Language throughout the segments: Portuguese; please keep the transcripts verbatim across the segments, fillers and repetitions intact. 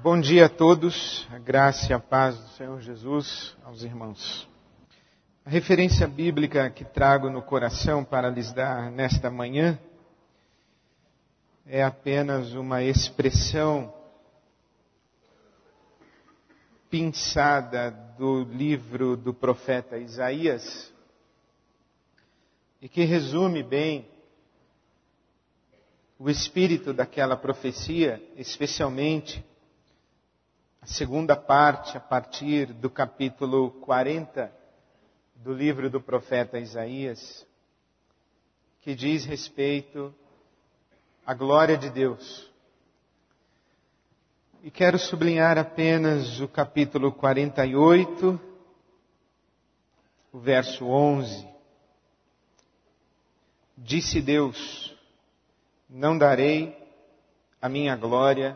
Bom dia a todos, a graça e a paz do Senhor Jesus aos irmãos. A referência bíblica que trago no coração para lhes dar nesta manhã é apenas uma expressão pinçada do livro do profeta Isaías e que resume bem o espírito daquela profecia, especialmente a segunda parte, a partir do capítulo quarenta do livro do profeta Isaías, que diz respeito à glória de Deus. E quero sublinhar apenas o capítulo quarenta e oito, o verso onze. Disse Deus: não darei a minha glória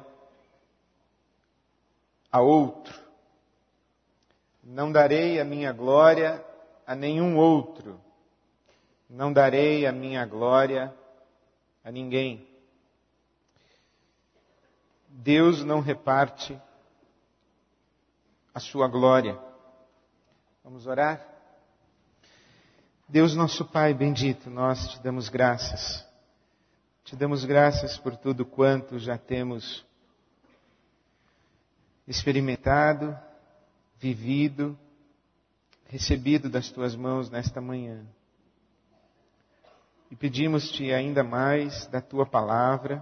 a outro. Não darei a minha glória a nenhum outro. Não darei a minha glória a ninguém. Deus não reparte a sua glória. Vamos orar? Deus nosso Pai bendito, nós te damos graças. Te damos graças por tudo quanto já temos experimentado, vivido, recebido das tuas mãos nesta manhã. E pedimos-te ainda mais da tua palavra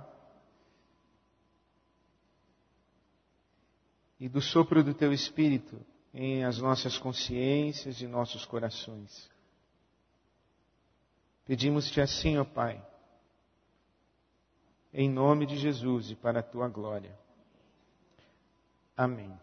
e do sopro do teu Espírito em as nossas consciências e nossos corações. Pedimos-te assim, ó Pai, em nome de Jesus e para a tua glória. Amém.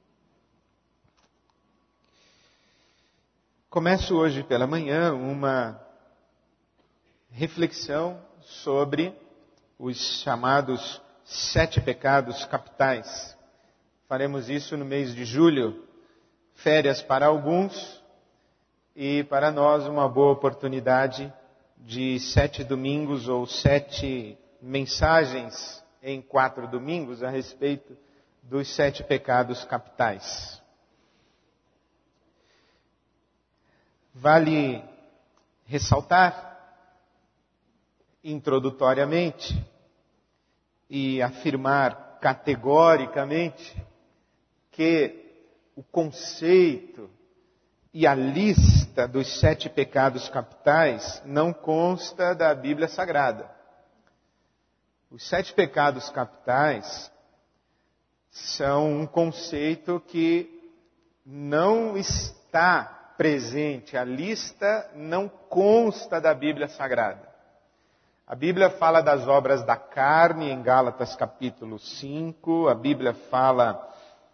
Começo hoje pela manhã uma reflexão sobre os chamados sete pecados capitais. Faremos isso no mês de julho, férias para alguns e para nós uma boa oportunidade de sete domingos ou sete mensagens em quatro domingos a respeito dos sete pecados capitais. Vale ressaltar, introdutoriamente, e afirmar categoricamente que o conceito e a lista dos sete pecados capitais não consta da Bíblia Sagrada. Os sete pecados capitais são um conceito que não está presente. A lista não consta da Bíblia Sagrada. A Bíblia fala das obras da carne, em Gálatas capítulo cinco. A Bíblia fala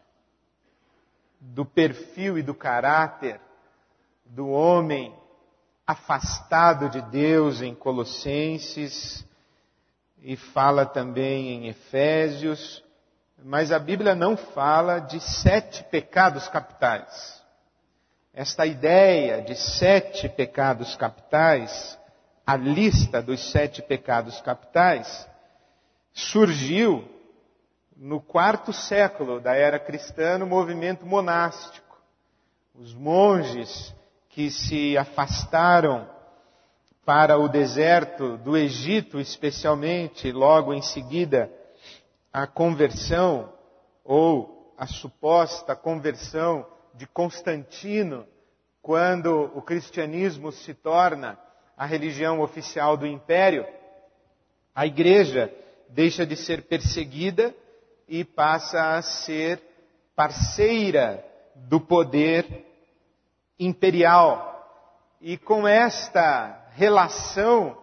do perfil e do caráter do homem afastado de Deus, em Colossenses. E fala também em Efésios. Mas a Bíblia não fala de sete pecados capitais. Esta ideia de sete pecados capitais, a lista dos sete pecados capitais, surgiu no quarto século da era cristã no movimento monástico. Os monges que se afastaram para o deserto do Egito, especialmente, logo em seguida, a conversão, ou a suposta conversão de Constantino, quando o cristianismo se torna a religião oficial do império, a igreja deixa de ser perseguida e passa a ser parceira do poder imperial. E com esta relação,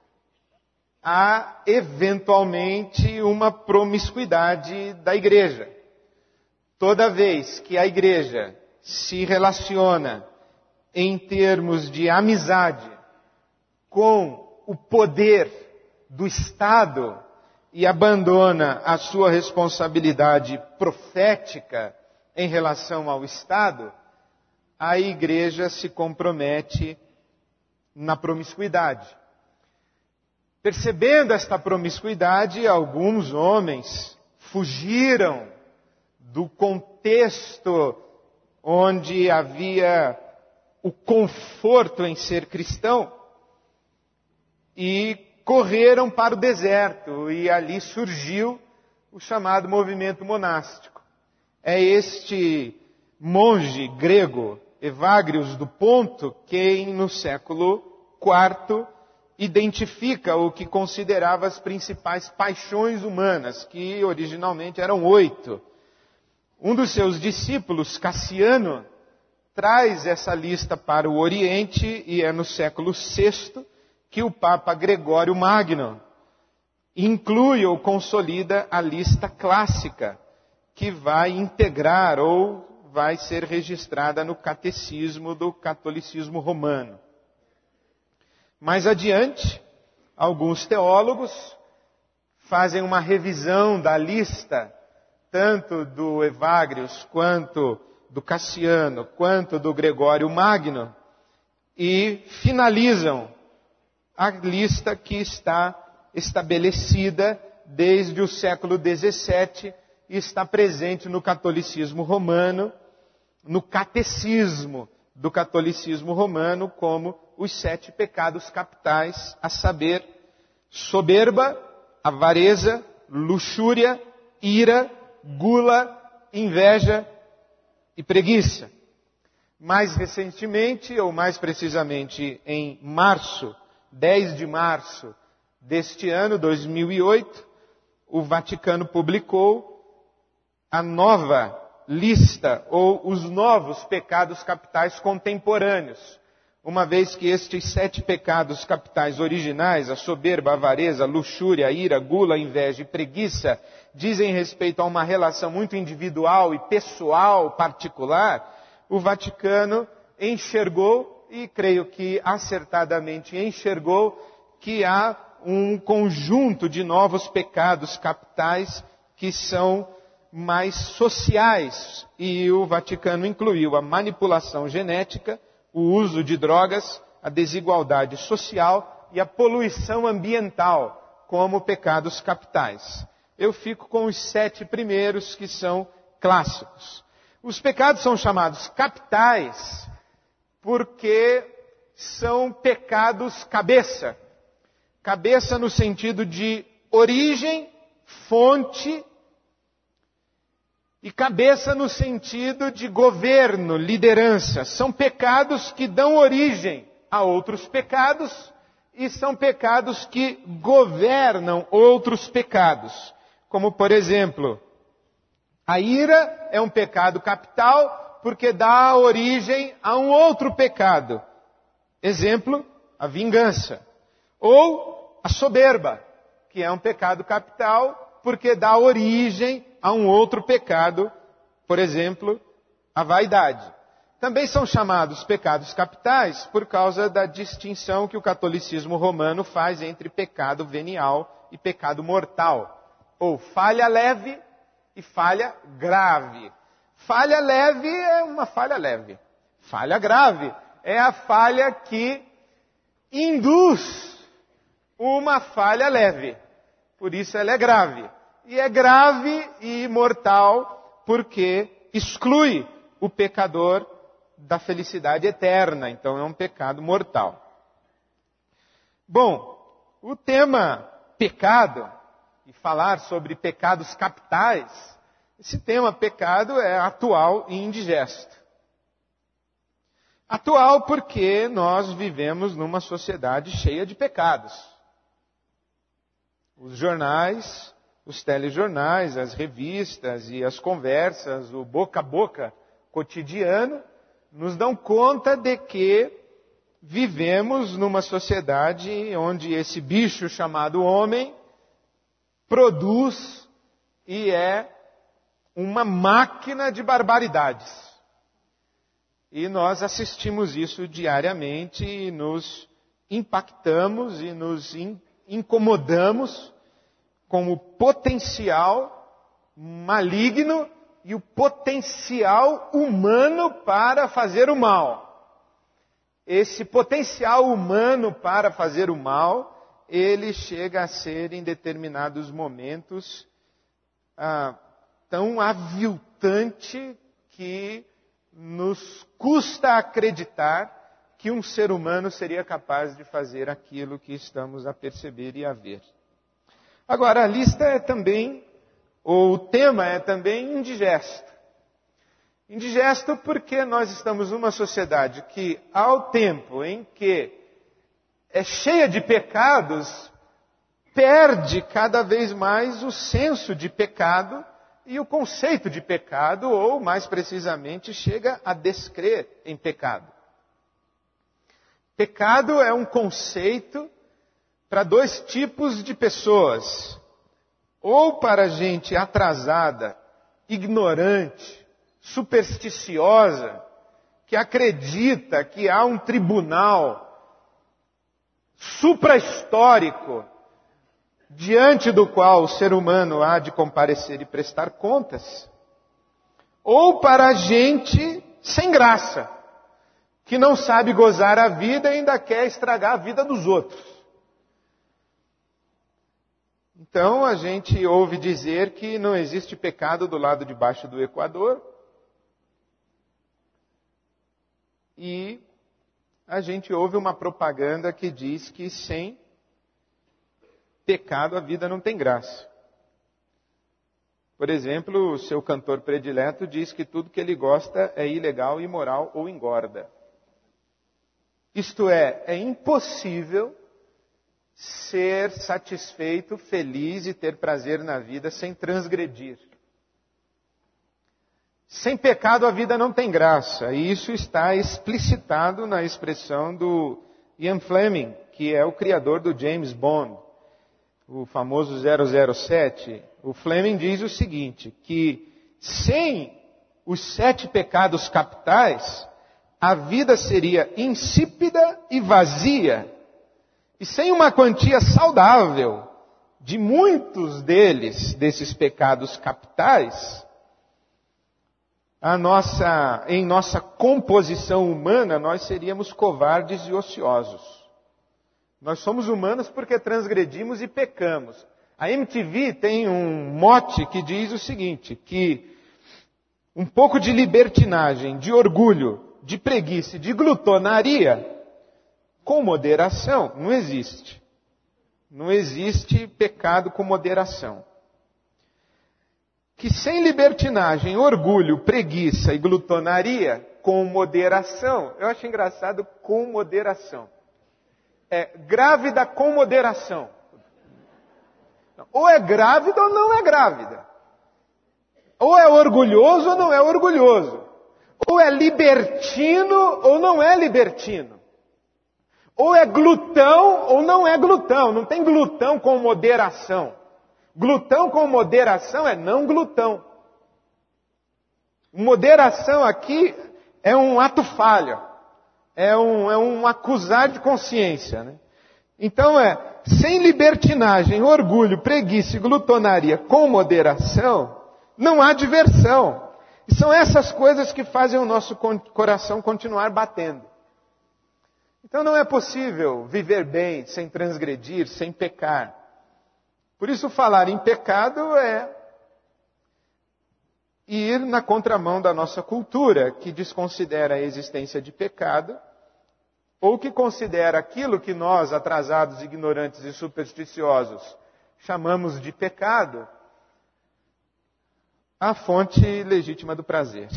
há eventualmente uma promiscuidade da igreja. Toda vez que a igreja se relaciona em termos de amizade com o poder do Estado e abandona a sua responsabilidade profética em relação ao Estado, a igreja se compromete na promiscuidade. Percebendo esta promiscuidade, alguns homens fugiram do contexto onde havia o conforto em ser cristão, e correram para o deserto, e ali surgiu o chamado movimento monástico. É este monge grego, Evagrius do Ponto, quem no século quarto identifica o que considerava as principais paixões humanas, que originalmente eram oito. Um dos seus discípulos, Cassiano, traz essa lista para o Oriente, e é no século sexto que o Papa Gregório Magno inclui ou consolida a lista clássica, que vai integrar ou vai ser registrada no catecismo do catolicismo romano. Mais adiante, alguns teólogos fazem uma revisão da lista, tanto do Evagrius, quanto do Cassiano, quanto do Gregório Magno, e finalizam a lista que está estabelecida desde o século dezessete e está presente no catolicismo romano, no catecismo do catolicismo romano, como os sete pecados capitais, a saber, soberba, avareza, luxúria, ira, gula, inveja e preguiça. Mais recentemente, ou mais precisamente em março, dez de março deste ano, dois mil e oito, o Vaticano publicou a nova lista, ou os novos pecados capitais contemporâneos, uma vez que estes sete pecados capitais originais, a soberba, a avareza, a luxúria, a ira, gula, inveja e preguiça, dizem respeito a uma relação muito individual e pessoal, particular. O Vaticano enxergou, e creio que acertadamente enxergou, que há um conjunto de novos pecados capitais que são mais sociais, e o Vaticano incluiu a manipulação genética, o uso de drogas, a desigualdade social e a poluição ambiental como pecados capitais. Eu fico com os sete primeiros, que são clássicos. Os pecados são chamados capitais porque são pecados cabeça. Cabeça no sentido de origem, fonte, e cabeça no sentido de governo, liderança. São pecados que dão origem a outros pecados e são pecados que governam outros pecados. Como, por exemplo, a ira é um pecado capital porque dá origem a um outro pecado. Exemplo, a vingança. Ou a soberba, que é um pecado capital porque dá origem a um outro pecado, por exemplo, a vaidade. Também são chamados pecados capitais por causa da distinção que o catolicismo romano faz entre pecado venial e pecado mortal. Ou falha leve e falha grave. Falha leve é uma falha leve. Falha grave é a falha que induz uma falha leve. Por isso ela é grave. E é grave e mortal porque exclui o pecador da felicidade eterna. Então é um pecado mortal. Bom, o tema pecado, e falar sobre pecados capitais, esse tema pecado é atual e indigesto. Atual porque nós vivemos numa sociedade cheia de pecados. Os jornais, os telejornais, as revistas e as conversas, o boca a boca cotidiano, nos dão conta de que vivemos numa sociedade onde esse bicho chamado homem produz e é uma máquina de barbaridades. E nós assistimos isso diariamente e nos impactamos e nos incomodamos com o potencial maligno e o potencial humano para fazer o mal. Esse potencial humano para fazer o mal, ele chega a ser em determinados momentos ah, tão aviltado revoltante que nos custa acreditar que um ser humano seria capaz de fazer aquilo que estamos a perceber e a ver. Agora, a lista é também, ou o tema é também indigesto. Indigesto porque nós estamos numa sociedade que, ao tempo em que é cheia de pecados, perde cada vez mais o senso de pecado e o conceito de pecado, ou mais precisamente, chega a descrer em pecado. Pecado é um conceito para dois tipos de pessoas. Ou para gente atrasada, ignorante, supersticiosa, que acredita que há um tribunal suprahistórico diante do qual o ser humano há de comparecer e prestar contas, ou para gente sem graça, que não sabe gozar a vida e ainda quer estragar a vida dos outros. Então a gente ouve dizer que não existe pecado do lado de baixo do Equador, e a gente ouve uma propaganda que diz que sem pecado a vida não tem graça. Por exemplo, o seu cantor predileto diz que tudo que ele gosta é ilegal, imoral ou engorda. Isto é, é impossível ser satisfeito, feliz e ter prazer na vida sem transgredir. Sem pecado a vida não tem graça. E isso está explicitado na expressão do Ian Fleming, que é o criador do James Bond, o famoso zero zero sete. O Fleming diz o seguinte, que sem os sete pecados capitais, a vida seria insípida e vazia. E sem uma quantia saudável de muitos deles, desses pecados capitais, a nossa, em nossa composição humana, nós seríamos covardes e ociosos. Nós somos humanos porque transgredimos e pecamos. A M T V tem um mote que diz o seguinte, que um pouco de libertinagem, de orgulho, de preguiça e de glutonaria, com moderação, não existe. Não existe pecado com moderação. Que sem libertinagem, orgulho, preguiça e glutonaria, com moderação, eu acho engraçado, com moderação. É grávida com moderação. Ou é grávida ou não é grávida. Ou é orgulhoso ou não é orgulhoso. Ou é libertino ou não é libertino. Ou é glutão ou não é glutão. Não tem glutão com moderação. Glutão com moderação é não glutão. Moderação aqui é um ato falho. É um, é um acusar de consciência, né? Então é, sem libertinagem, orgulho, preguiça e glutonaria com moderação, não há diversão. E são essas coisas que fazem o nosso coração continuar batendo. Então não é possível viver bem sem transgredir, sem pecar. Por isso falar em pecado é ir na contramão da nossa cultura, que desconsidera a existência de pecado, ou que considera aquilo que nós, atrasados, ignorantes e supersticiosos, chamamos de pecado, a fonte legítima do prazer.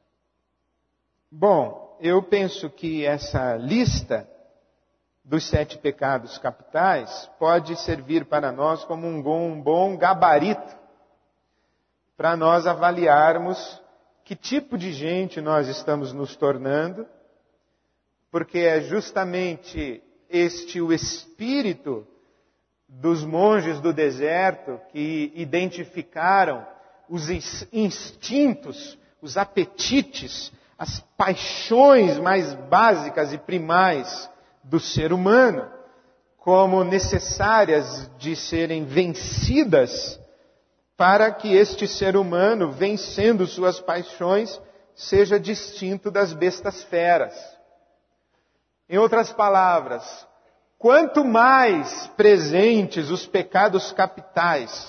Bom, eu penso que essa lista dos sete pecados capitais pode servir para nós como um bom, um bom gabarito para nós avaliarmos que tipo de gente nós estamos nos tornando, porque é justamente este o espírito dos monges do deserto que identificaram os instintos, os apetites, as paixões mais básicas e primais do ser humano, como necessárias de serem vencidas para que este ser humano, vencendo suas paixões, seja distinto das bestas feras. Em outras palavras, quanto mais presentes os pecados capitais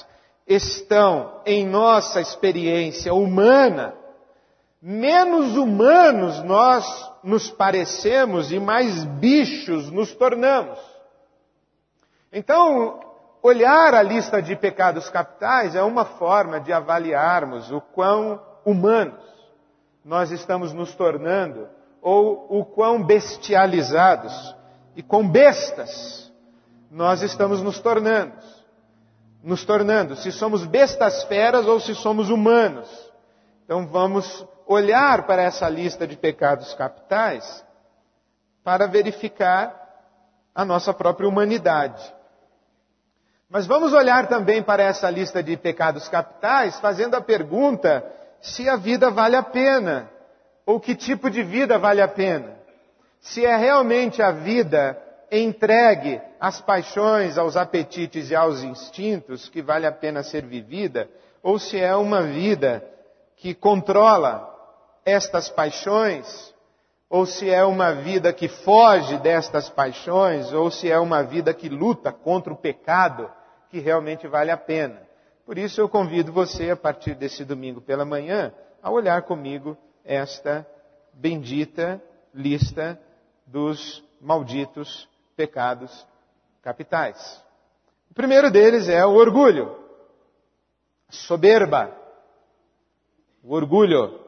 estão em nossa experiência humana, menos humanos nós nos parecemos e mais bichos nos tornamos. Então, olhar a lista de pecados capitais é uma forma de avaliarmos o quão humanos nós estamos nos tornando, ou o quão bestializados e quão bestas nós estamos nos tornando. Nos tornando, se somos bestas feras ou se somos humanos. Então vamos olhar para essa lista de pecados capitais para verificar a nossa própria humanidade. Mas vamos olhar também para essa lista de pecados capitais fazendo a pergunta se a vida vale a pena, ou que tipo de vida vale a pena. Se é realmente a vida entregue às paixões, aos apetites e aos instintos que vale a pena ser vivida, ou se é uma vida que controla estas paixões, ou se é uma vida que foge destas paixões, ou se é uma vida que luta contra o pecado, que realmente vale a pena. Por isso eu convido você, a partir desse domingo pela manhã, a olhar comigo esta bendita lista dos malditos pecados capitais. O primeiro deles é o orgulho, soberba, o orgulho.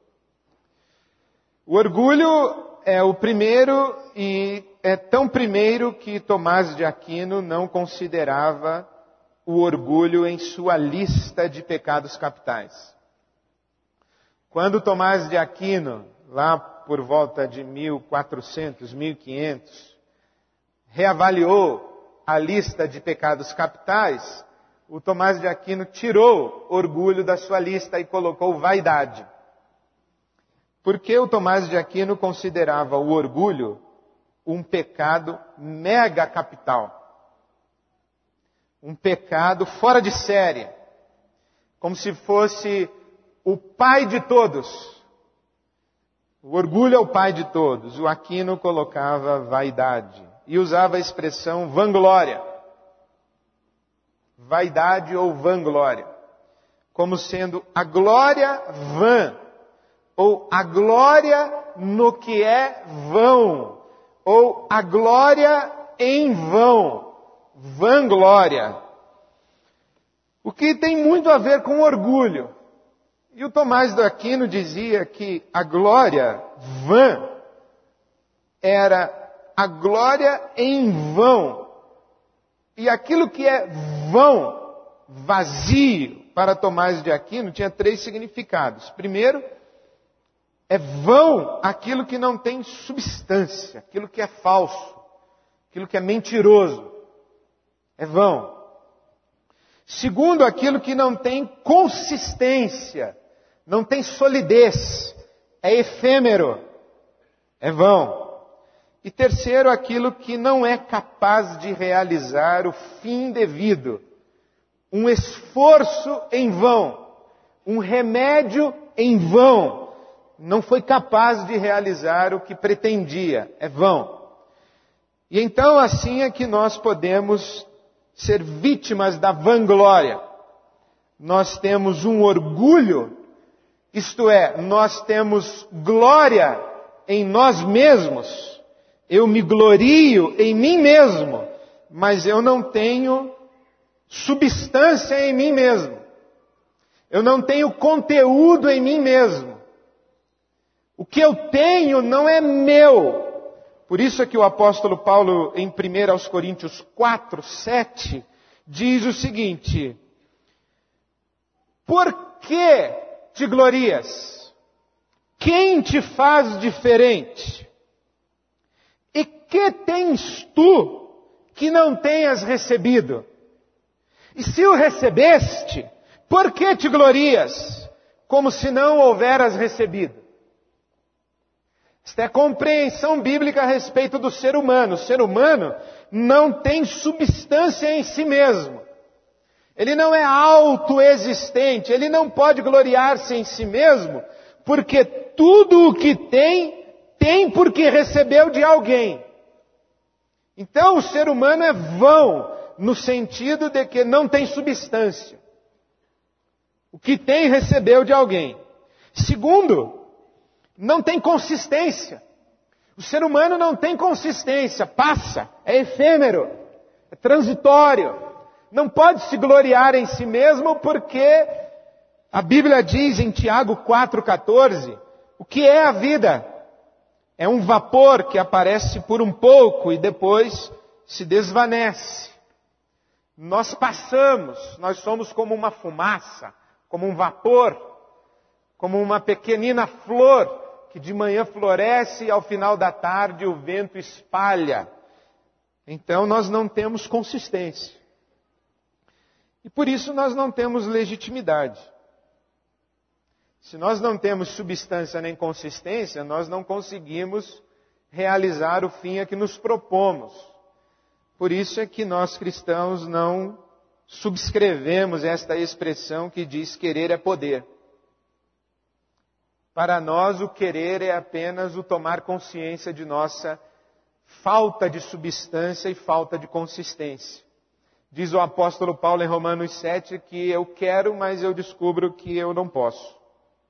O orgulho é o primeiro e é tão primeiro que Tomás de Aquino não considerava o orgulho em sua lista de pecados capitais. Quando Tomás de Aquino, lá por volta de mil e quatrocentos, mil e quinhentos, reavaliou a lista de pecados capitais, o Tomás de Aquino tirou orgulho da sua lista e colocou vaidade. Porque o Tomás de Aquino considerava o orgulho um pecado mega capital. Um pecado fora de série. Como se fosse o pai de todos. O orgulho é o pai de todos. O Aquino colocava vaidade. E usava a expressão vanglória. Vaidade ou vanglória. Como sendo a glória vã. Ou a glória no que é vão. Ou a glória em vão. Vanglória. O que tem muito a ver com orgulho. E o Tomás de Aquino dizia que a glória vã era a glória em vão. E aquilo que é vão, vazio, para Tomás de Aquino, tinha três significados. Primeiro, é vão aquilo que não tem substância, aquilo que é falso, aquilo que é mentiroso. É vão. Segundo, aquilo que não tem consistência, não tem solidez, é efêmero, é vão. E terceiro, aquilo que não é capaz de realizar o fim devido, um esforço em vão, um remédio em vão, não foi capaz de realizar o que pretendia, é vão. E então assim é que nós podemos ser vítimas da vanglória. Nós temos um orgulho, isto é, nós temos glória em nós mesmos. Eu me glorio em mim mesmo, mas eu não tenho substância em mim mesmo. Eu não tenho conteúdo em mim mesmo. O que eu tenho não é meu. Por isso é que o apóstolo Paulo, em primeira aos Coríntios quatro, sete, diz o seguinte: por que te glorias? Quem te faz diferente? E que tens tu que não tenhas recebido? E se o recebeste, por que te glorias? Como se não houveras recebido. Esta é a compreensão bíblica a respeito do ser humano. O ser humano não tem substância em si mesmo. Ele não é autoexistente. Ele não pode gloriar-se em si mesmo, porque tudo o que tem, tem porque recebeu de alguém. Então o ser humano é vão, no sentido de que não tem substância. O que tem, recebeu de alguém. Segundo, não tem consistência. O ser humano não tem consistência, passa, é efêmero, é transitório. Não pode se gloriar em si mesmo porque a Bíblia diz em Tiago quatro, quatorze, o que é a vida? É um vapor que aparece por um pouco e depois se desvanece. Nós passamos, nós somos como uma fumaça, como um vapor, como uma pequenina flor que de manhã floresce e ao final da tarde o vento espalha. Então nós não temos consistência. E por isso nós não temos legitimidade. Se nós não temos substância nem consistência, nós não conseguimos realizar o fim a que nos propomos. Por isso é que nós cristãos não subscrevemos esta expressão que diz querer é poder. Para nós o querer é apenas o tomar consciência de nossa falta de substância e falta de consistência. Diz o apóstolo Paulo em Romanos sete que eu quero, mas eu descubro que eu não posso.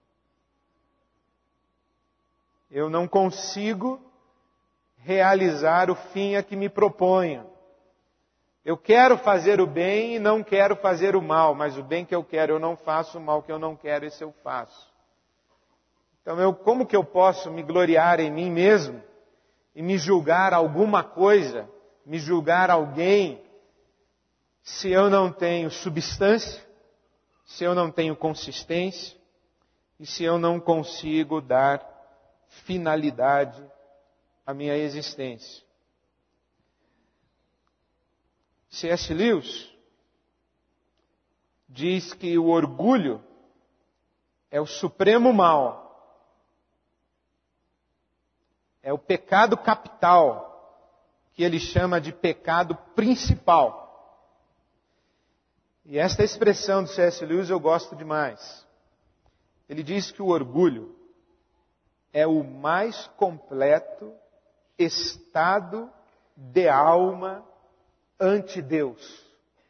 Eu não consigo realizar o fim a que me proponho. Eu quero fazer o bem e não quero fazer o mal, mas o bem que eu quero eu não faço, o mal que eu não quero, esse eu faço. Então, eu, como que eu posso me gloriar em mim mesmo e me julgar alguma coisa, me julgar alguém, se eu não tenho substância, se eu não tenho consistência e se eu não consigo dar finalidade à minha existência? C S Lewis diz que o orgulho é o supremo mal. É o pecado capital, que ele chama de pecado principal. E esta expressão do C S Lewis eu gosto demais. Ele diz que o orgulho é o mais completo estado de alma ante Deus.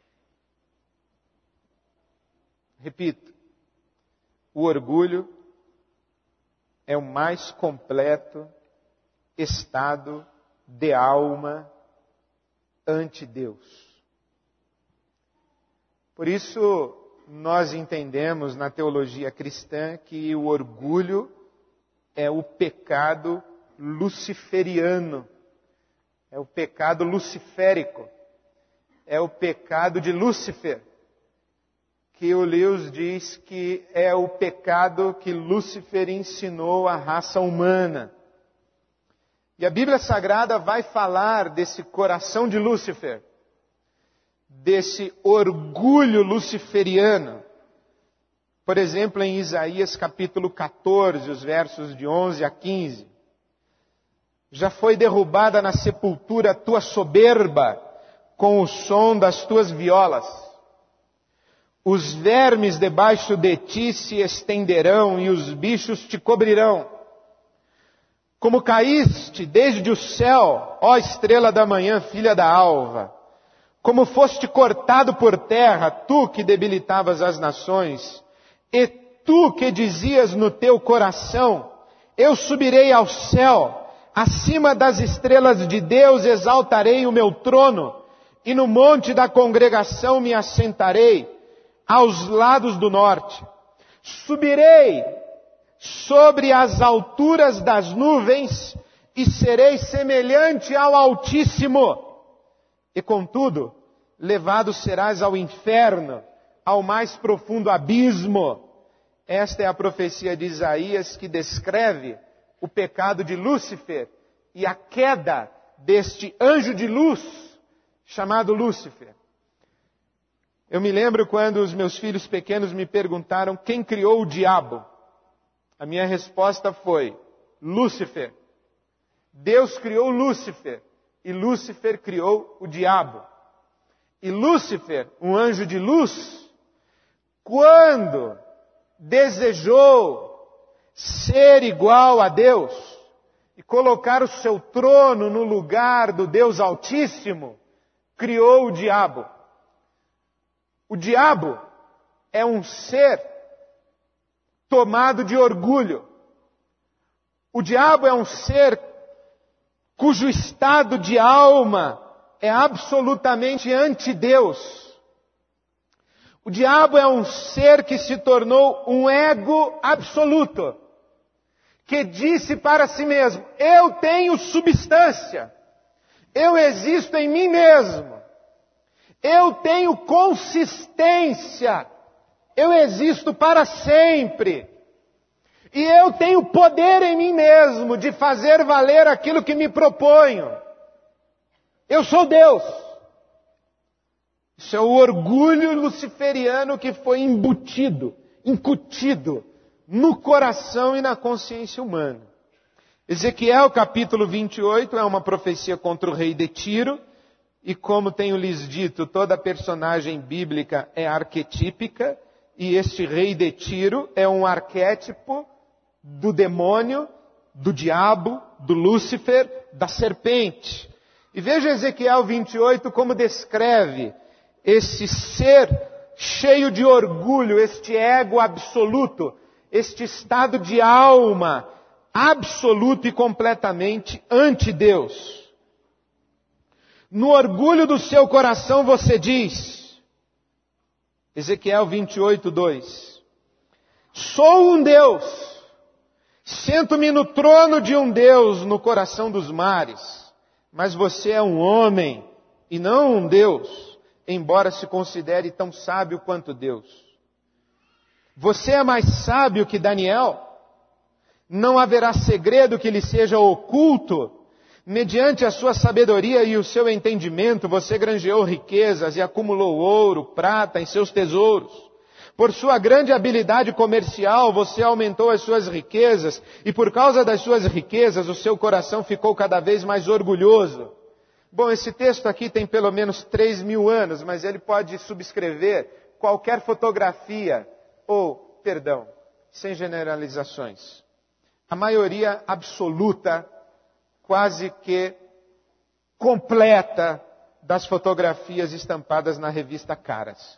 Repito, o orgulho é o mais completo estado de alma ante Deus. Por isso, nós entendemos na teologia cristã que o orgulho é o pecado luciferiano, é o pecado luciférico, é o pecado de Lúcifer, que o Lewis diz que é o pecado que Lúcifer ensinou à raça humana. E a Bíblia Sagrada vai falar desse coração de Lúcifer, desse orgulho luciferiano. Por exemplo, em Isaías capítulo catorze, os versos de onze a quinze. Já foi derrubada na sepultura a tua soberba, com o som das tuas violas. Os vermes debaixo de ti se estenderão e os bichos te cobrirão. Como caíste desde o céu, ó estrela da manhã, filha da alva. Como foste cortado por terra, tu que debilitavas as nações. E tu que dizias no teu coração, eu subirei ao céu, acima das estrelas de Deus exaltarei o meu trono, e no monte da congregação me assentarei, aos lados do norte. Subirei sobre as alturas das nuvens, e serei semelhante ao Altíssimo. E contudo, levado serás ao inferno, ao mais profundo abismo. Esta é a profecia de Isaías que descreve o pecado de Lúcifer e a queda deste anjo de luz chamado Lúcifer. Eu me lembro quando os meus filhos pequenos me perguntaram quem criou o diabo. A minha resposta foi Lúcifer. Deus criou Lúcifer e Lúcifer criou o diabo. E Lúcifer, um anjo de luz, quando desejou ser igual a Deus e colocar o seu trono no lugar do Deus Altíssimo, criou o diabo. O diabo é um ser tomado de orgulho. O diabo é um ser cujo estado de alma é absolutamente anti-Deus. O diabo é um ser que se tornou um ego absoluto, que disse para si mesmo: eu tenho substância, eu existo em mim mesmo, eu tenho consistência, eu existo para sempre, e eu tenho poder em mim mesmo de fazer valer aquilo que me proponho. Eu sou Deus. Isso é o orgulho luciferiano que foi embutido, incutido no coração e na consciência humana. Ezequiel capítulo vinte e oito é uma profecia contra o rei de Tiro, e como tenho lhes dito, toda personagem bíblica é arquetípica, e este rei de Tiro é um arquétipo do demônio, do diabo, do Lúcifer, da serpente. E veja Ezequiel vinte e oito como descreve esse ser cheio de orgulho, este ego absoluto, este estado de alma absoluto e completamente anti-Deus. No orgulho do seu coração você diz, Ezequiel vinte e oito, dois, sou um Deus, sento-me no trono de um Deus no coração dos mares, mas você é um homem e não um Deus, embora se considere tão sábio quanto Deus. Você é mais sábio que Daniel? Não haverá segredo que lhe seja oculto? Mediante a sua sabedoria e o seu entendimento, você granjeou riquezas e acumulou ouro, prata em seus tesouros. Por sua grande habilidade comercial, você aumentou as suas riquezas, e por causa das suas riquezas, o seu coração ficou cada vez mais orgulhoso. Bom, esse texto aqui tem pelo menos três mil anos, mas ele pode subscrever qualquer fotografia, ou, perdão, sem generalizações. A maioria absoluta, quase que completa, das fotografias estampadas na revista Caras.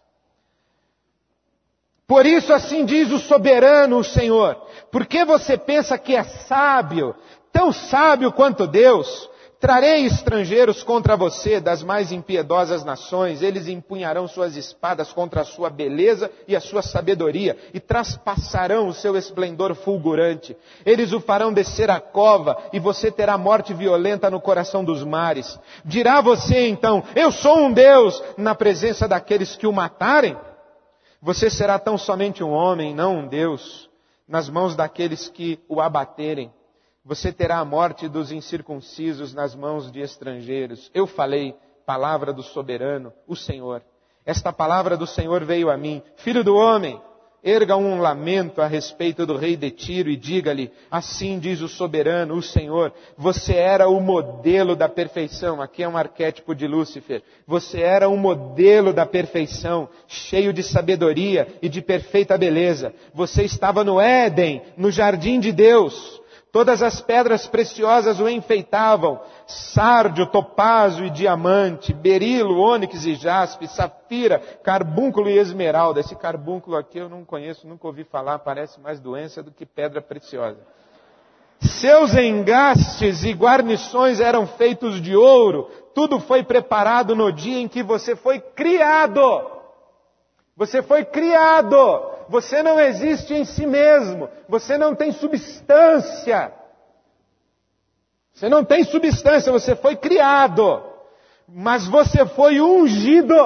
Por isso assim diz o soberano, o Senhor, porque você pensa que é sábio, tão sábio quanto Deus? Trarei estrangeiros contra você das mais impiedosas nações, eles empunharão suas espadas contra a sua beleza e a sua sabedoria, e traspassarão o seu esplendor fulgurante. Eles o farão descer à cova, e você terá morte violenta no coração dos mares. Dirá você então, eu sou um Deus, na presença daqueles que o matarem? Você será tão somente um homem, não um Deus, nas mãos daqueles que o abaterem. Você terá a morte dos incircuncisos nas mãos de estrangeiros. Eu falei, palavra do soberano, o Senhor. Esta palavra do Senhor veio a mim. Filho do homem, erga um lamento a respeito do rei de Tiro e diga-lhe, assim diz o soberano, o Senhor, você era o modelo da perfeição. Aqui é um arquétipo de Lúcifer. Você era um modelo da perfeição, cheio de sabedoria e de perfeita beleza. Você estava no Éden, no jardim de Deus. Todas as pedras preciosas o enfeitavam, sárdio, topázio e diamante, berilo, ônix e jaspe, safira, carbúnculo e esmeralda. Esse carbúnculo aqui eu não conheço, nunca ouvi falar, parece mais doença do que pedra preciosa. Seus engastes e guarnições eram feitos de ouro, tudo foi preparado no dia em que você foi criado. Você foi criado. Você não existe em si mesmo. Você não tem substância. Você não tem substância, você foi criado. Mas você foi ungido.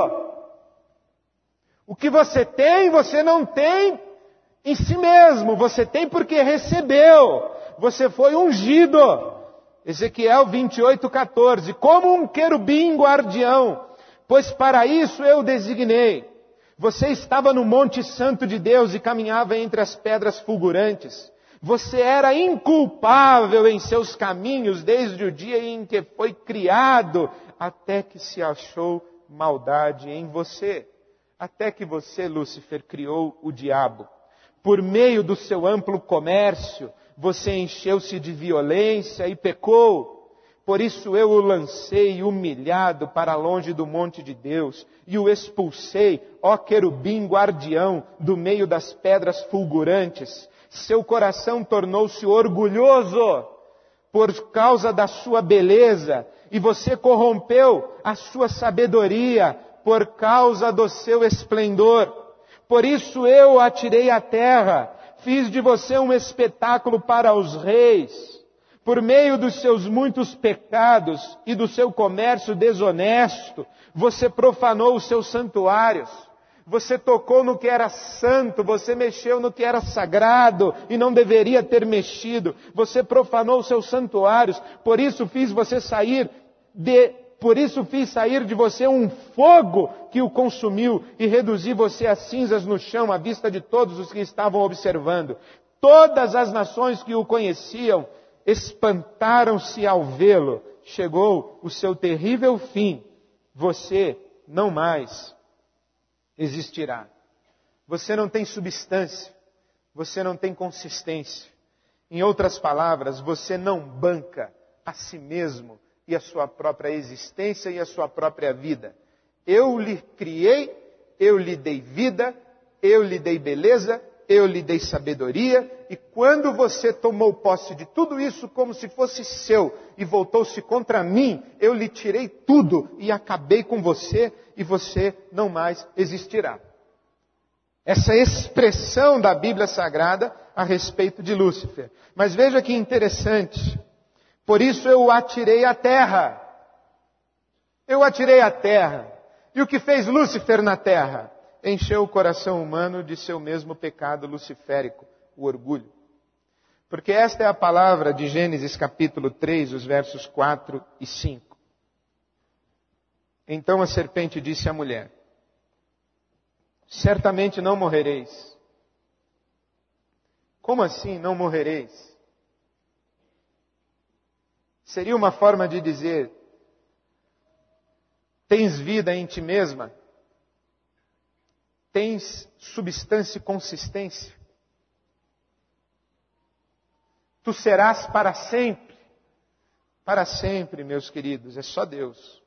O que você tem, você não tem em si mesmo. Você tem porque recebeu. Você foi ungido. Ezequiel vinte e oito, quatorze. Como um querubim guardião, pois para isso eu designei. Você estava no Monte Santo de Deus e caminhava entre as pedras fulgurantes. Você era inculpável em seus caminhos desde o dia em que foi criado, até que se achou maldade em você. Até que você, Lúcifer, criou o diabo. Por meio do seu amplo comércio, você encheu-se de violência e pecou. Por isso eu o lancei humilhado para longe do monte de Deus e o expulsei, ó querubim guardião, do meio das pedras fulgurantes. Seu coração tornou-se orgulhoso por causa da sua beleza, e você corrompeu a sua sabedoria por causa do seu esplendor. Por isso eu o atirei à terra, fiz de você um espetáculo para os reis. Por meio dos seus muitos pecados e do seu comércio desonesto, você profanou os seus santuários. Você tocou no que era santo, você mexeu no que era sagrado e não deveria ter mexido. Você profanou os seus santuários, por isso fiz você sair de, por isso fiz sair de você um fogo que o consumiu e reduzi você a cinzas no chão à vista de todos os que estavam observando. Todas as nações que o conheciam espantaram-se ao vê-lo. Chegou o seu terrível fim. Você não mais existirá. Você não tem substância. Você não tem consistência. Em outras palavras, você não banca a si mesmo e a sua própria existência e a sua própria vida. Eu lhe criei, eu lhe dei vida, eu lhe dei beleza, eu lhe dei sabedoria, e quando você tomou posse de tudo isso como se fosse seu e voltou-se contra mim, eu lhe tirei tudo e acabei com você e você não mais existirá. Essa expressão da Bíblia Sagrada a respeito de Lúcifer. Mas veja que interessante. Por isso eu o atirei à terra. Eu o atirei à terra. E o que fez Lúcifer na terra? Encheu o coração humano de seu mesmo pecado luciférico, o orgulho. Porque esta é a palavra de Gênesis capítulo três, os versos quatro e cinco. Então a serpente disse à mulher: certamente não morrereis. Como assim não morrereis? Seria uma forma de dizer: tens vida em ti mesma? Tens substância e consistência? Tu serás para sempre. Para sempre, meus queridos, é só Deus.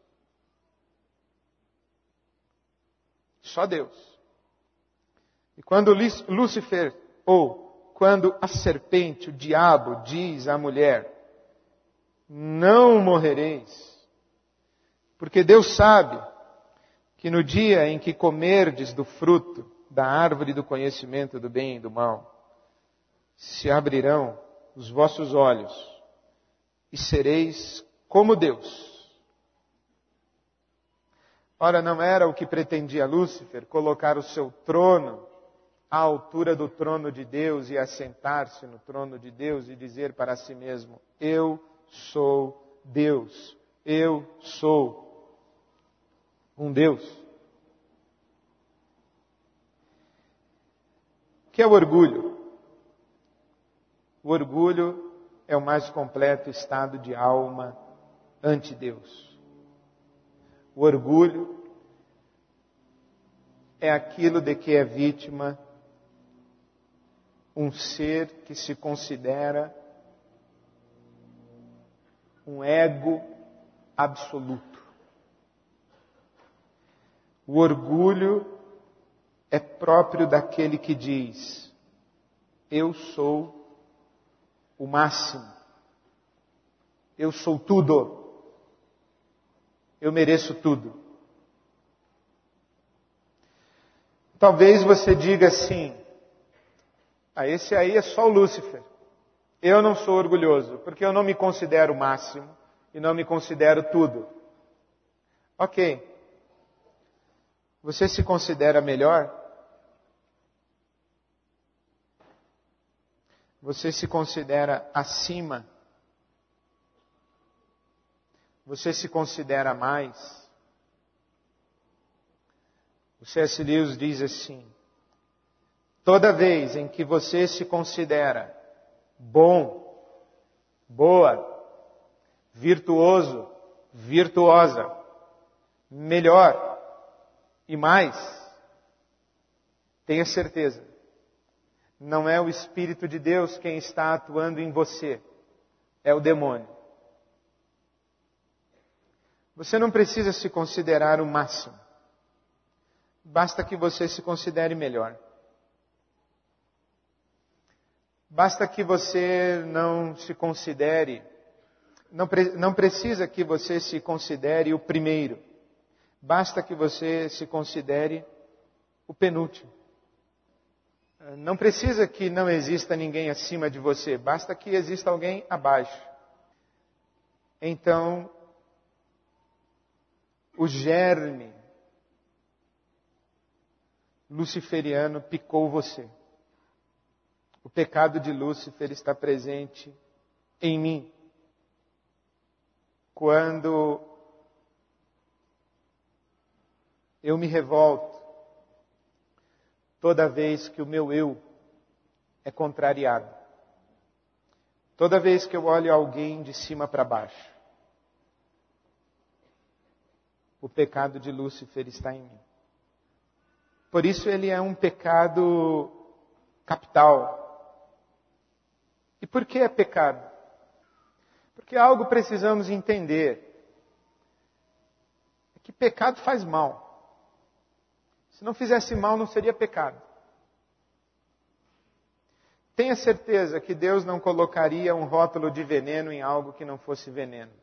Só Deus. E quando Lúcifer, ou quando a serpente, o diabo, diz à mulher: não morrereis, porque Deus sabe que no dia em que comerdes do fruto da árvore do conhecimento do bem e do mal, se abrirão os vossos olhos e sereis como Deus. Ora, não era o que pretendia Lúcifer, colocar o seu trono à altura do trono de Deus e assentar-se no trono de Deus e dizer para si mesmo: eu sou Deus, eu sou um Deus. O que é o orgulho? O orgulho é o mais completo estado de alma ante Deus. O orgulho é aquilo de que é vítima um ser que se considera um ego absoluto. O orgulho é próprio daquele que diz: eu sou o máximo, eu sou tudo, eu mereço tudo. Talvez você diga assim: ah, esse aí é só o Lúcifer. Eu não sou orgulhoso, porque eu não me considero o máximo e não me considero tudo. Ok. Você se considera melhor? Você se considera acima? Você se considera mais? O C S Lewis diz assim: toda vez em que você se considera bom, boa, virtuoso, virtuosa, melhor e mais, tenha certeza, não é o Espírito de Deus quem está atuando em você, é o demônio. Você não precisa se considerar o máximo. Basta que você se considere melhor. Basta que você não se considere, não, pre, não precisa que você se considere o primeiro. Basta que você se considere o penúltimo. Não precisa que não exista ninguém acima de você, basta que exista alguém abaixo. Então, o germe luciferiano picou você. O pecado de Lúcifer está presente em mim. Quando eu me revolto, toda vez que o meu eu é contrariado, toda vez que eu olho alguém de cima para baixo, o pecado de Lúcifer está em mim. Por isso ele é um pecado capital. E por que é pecado? Porque algo precisamos entender. É que pecado faz mal. Se não fizesse mal, não seria pecado. Tenha certeza que Deus não colocaria um rótulo de veneno em algo que não fosse veneno.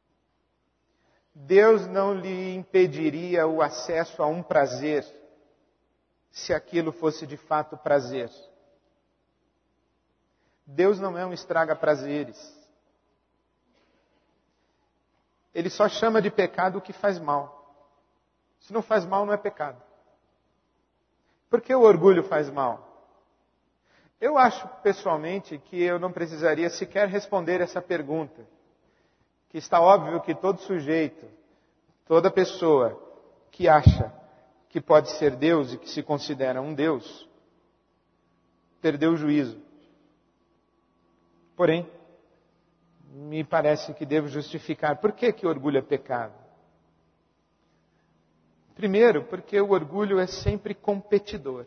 Deus não lhe impediria o acesso a um prazer, se aquilo fosse de fato prazer. Deus não é um estraga-prazeres. Ele só chama de pecado o que faz mal. Se não faz mal, não é pecado. Por que o orgulho faz mal? Eu acho, pessoalmente, que eu não precisaria sequer responder essa pergunta. Que está óbvio que todo sujeito, toda pessoa que acha que pode ser Deus e que se considera um Deus, perdeu o juízo. Porém, me parece que devo justificar. Por que que orgulho é pecado? Primeiro, porque o orgulho é sempre competidor.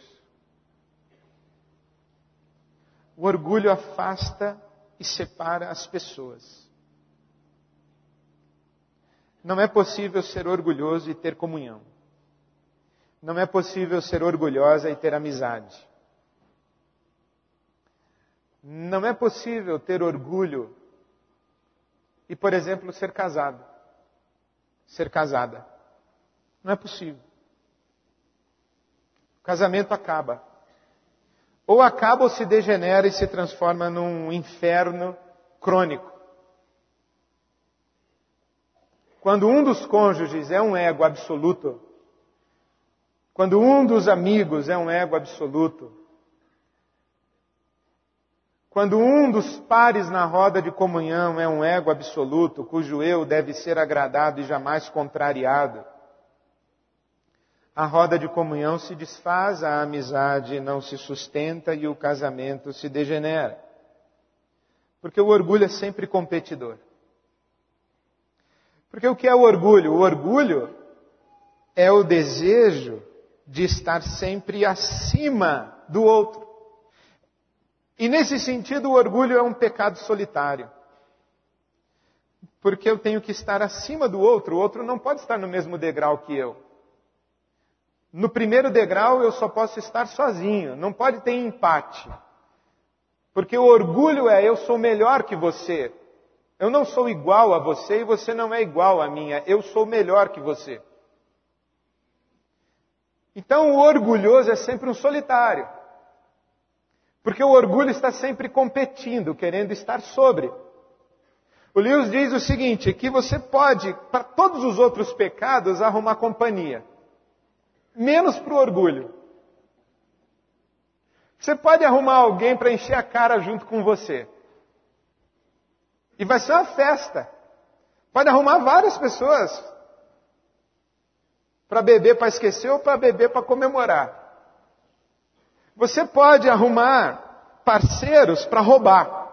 O orgulho afasta e separa as pessoas. Não é possível ser orgulhoso e ter comunhão. Não é possível ser orgulhosa e ter amizade. Não é possível ter orgulho e, por exemplo, ser casado. Ser casada. Não é possível. O casamento acaba. Ou acaba ou se degenera e se transforma num inferno crônico. Quando um dos cônjuges é um ego absoluto, quando um dos amigos é um ego absoluto, quando um dos pares na roda de comunhão é um ego absoluto, cujo eu deve ser agradado e jamais contrariado, a roda de comunhão se desfaz, a amizade não se sustenta e o casamento se degenera. Porque o orgulho é sempre competidor. Porque o que é o orgulho? O orgulho é o desejo de estar sempre acima do outro. E nesse sentido, o orgulho é um pecado solitário. Porque eu tenho que estar acima do outro, o outro não pode estar no mesmo degrau que eu. No primeiro degrau eu só posso estar sozinho, não pode ter empate. Porque o orgulho é, eu sou melhor que você. Eu não sou igual a você e você não é igual a mim, eu sou melhor que você. Então o orgulhoso é sempre um solitário. Porque o orgulho está sempre competindo, querendo estar sobre. O Lewis diz o seguinte, que você pode, para todos os outros pecados, arrumar companhia. Menos para o orgulho. Você pode arrumar alguém para encher a cara junto com você. E vai ser uma festa. Pode arrumar várias pessoas. Para beber para esquecer ou para beber para comemorar. Você pode arrumar parceiros para roubar.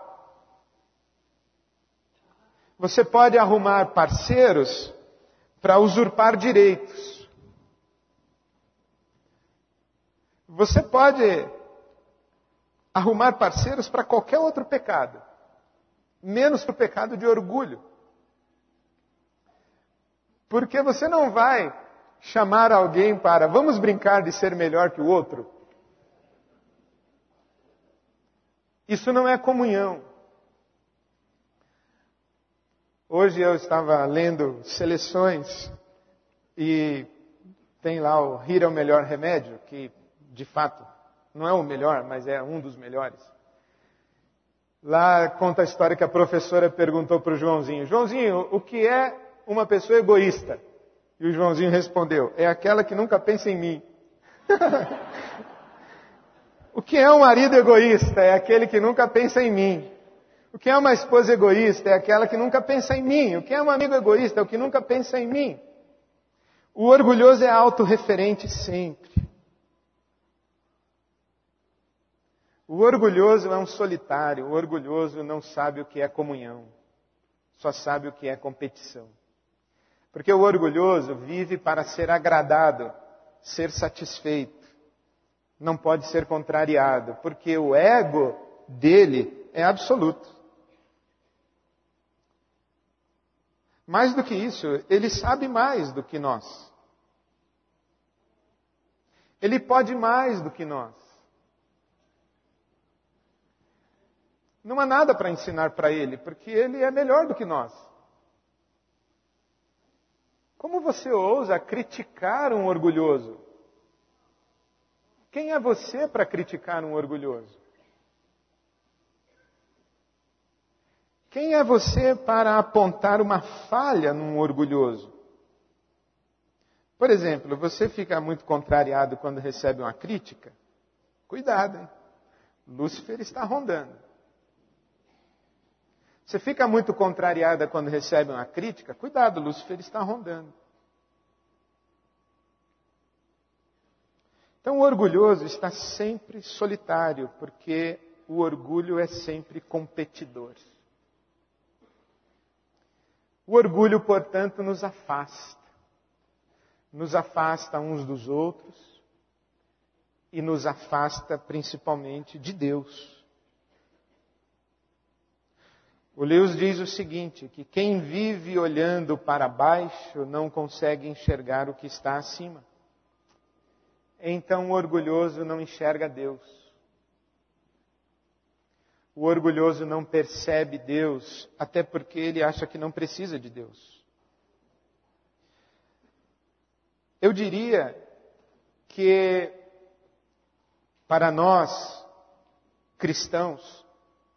Você pode arrumar parceiros para usurpar direitos. Você pode arrumar parceiros para qualquer outro pecado, menos para o pecado de orgulho. Porque você não vai chamar alguém para, vamos brincar de ser melhor que o outro. Isso não é comunhão. Hoje eu estava lendo seleções e tem lá o Rir é o Melhor Remédio, que de fato não é o melhor, mas é um dos melhores. Lá conta a história que a professora perguntou para o Joãozinho: Joãozinho, o que é uma pessoa egoísta? E o Joãozinho respondeu: é aquela que nunca pensa em mim. O que é um marido egoísta? É aquele que nunca pensa em mim. O que é uma esposa egoísta? É aquela que nunca pensa em mim. O que é um amigo egoísta? É o que nunca pensa em mim. O orgulhoso é autorreferente sempre. O orgulhoso é um solitário. O orgulhoso não sabe o que é comunhão. Só sabe o que é competição. Porque o orgulhoso vive para ser agradado, ser satisfeito. Não pode ser contrariado, porque o ego dele é absoluto. Mais do que isso, ele sabe mais do que nós. Ele pode mais do que nós. Não há nada para ensinar para ele, porque ele é melhor do que nós. Como você ousa criticar um orgulhoso? Quem é você para criticar um orgulhoso? Quem é você para apontar uma falha num orgulhoso? Por exemplo, você fica muito contrariado quando recebe uma crítica? Cuidado, hein? Lúcifer está rondando. Você fica muito contrariada quando recebe uma crítica? Cuidado, Lúcifer está rondando. Então o orgulhoso está sempre solitário, porque o orgulho é sempre competidor. O orgulho, portanto, nos afasta. Nos afasta uns dos outros e nos afasta principalmente de Deus. O Lewis diz o seguinte, que quem vive olhando para baixo não consegue enxergar o que está acima. Então o orgulhoso não enxerga Deus. O orgulhoso não percebe Deus, até porque ele acha que não precisa de Deus. Eu diria que para nós, cristãos,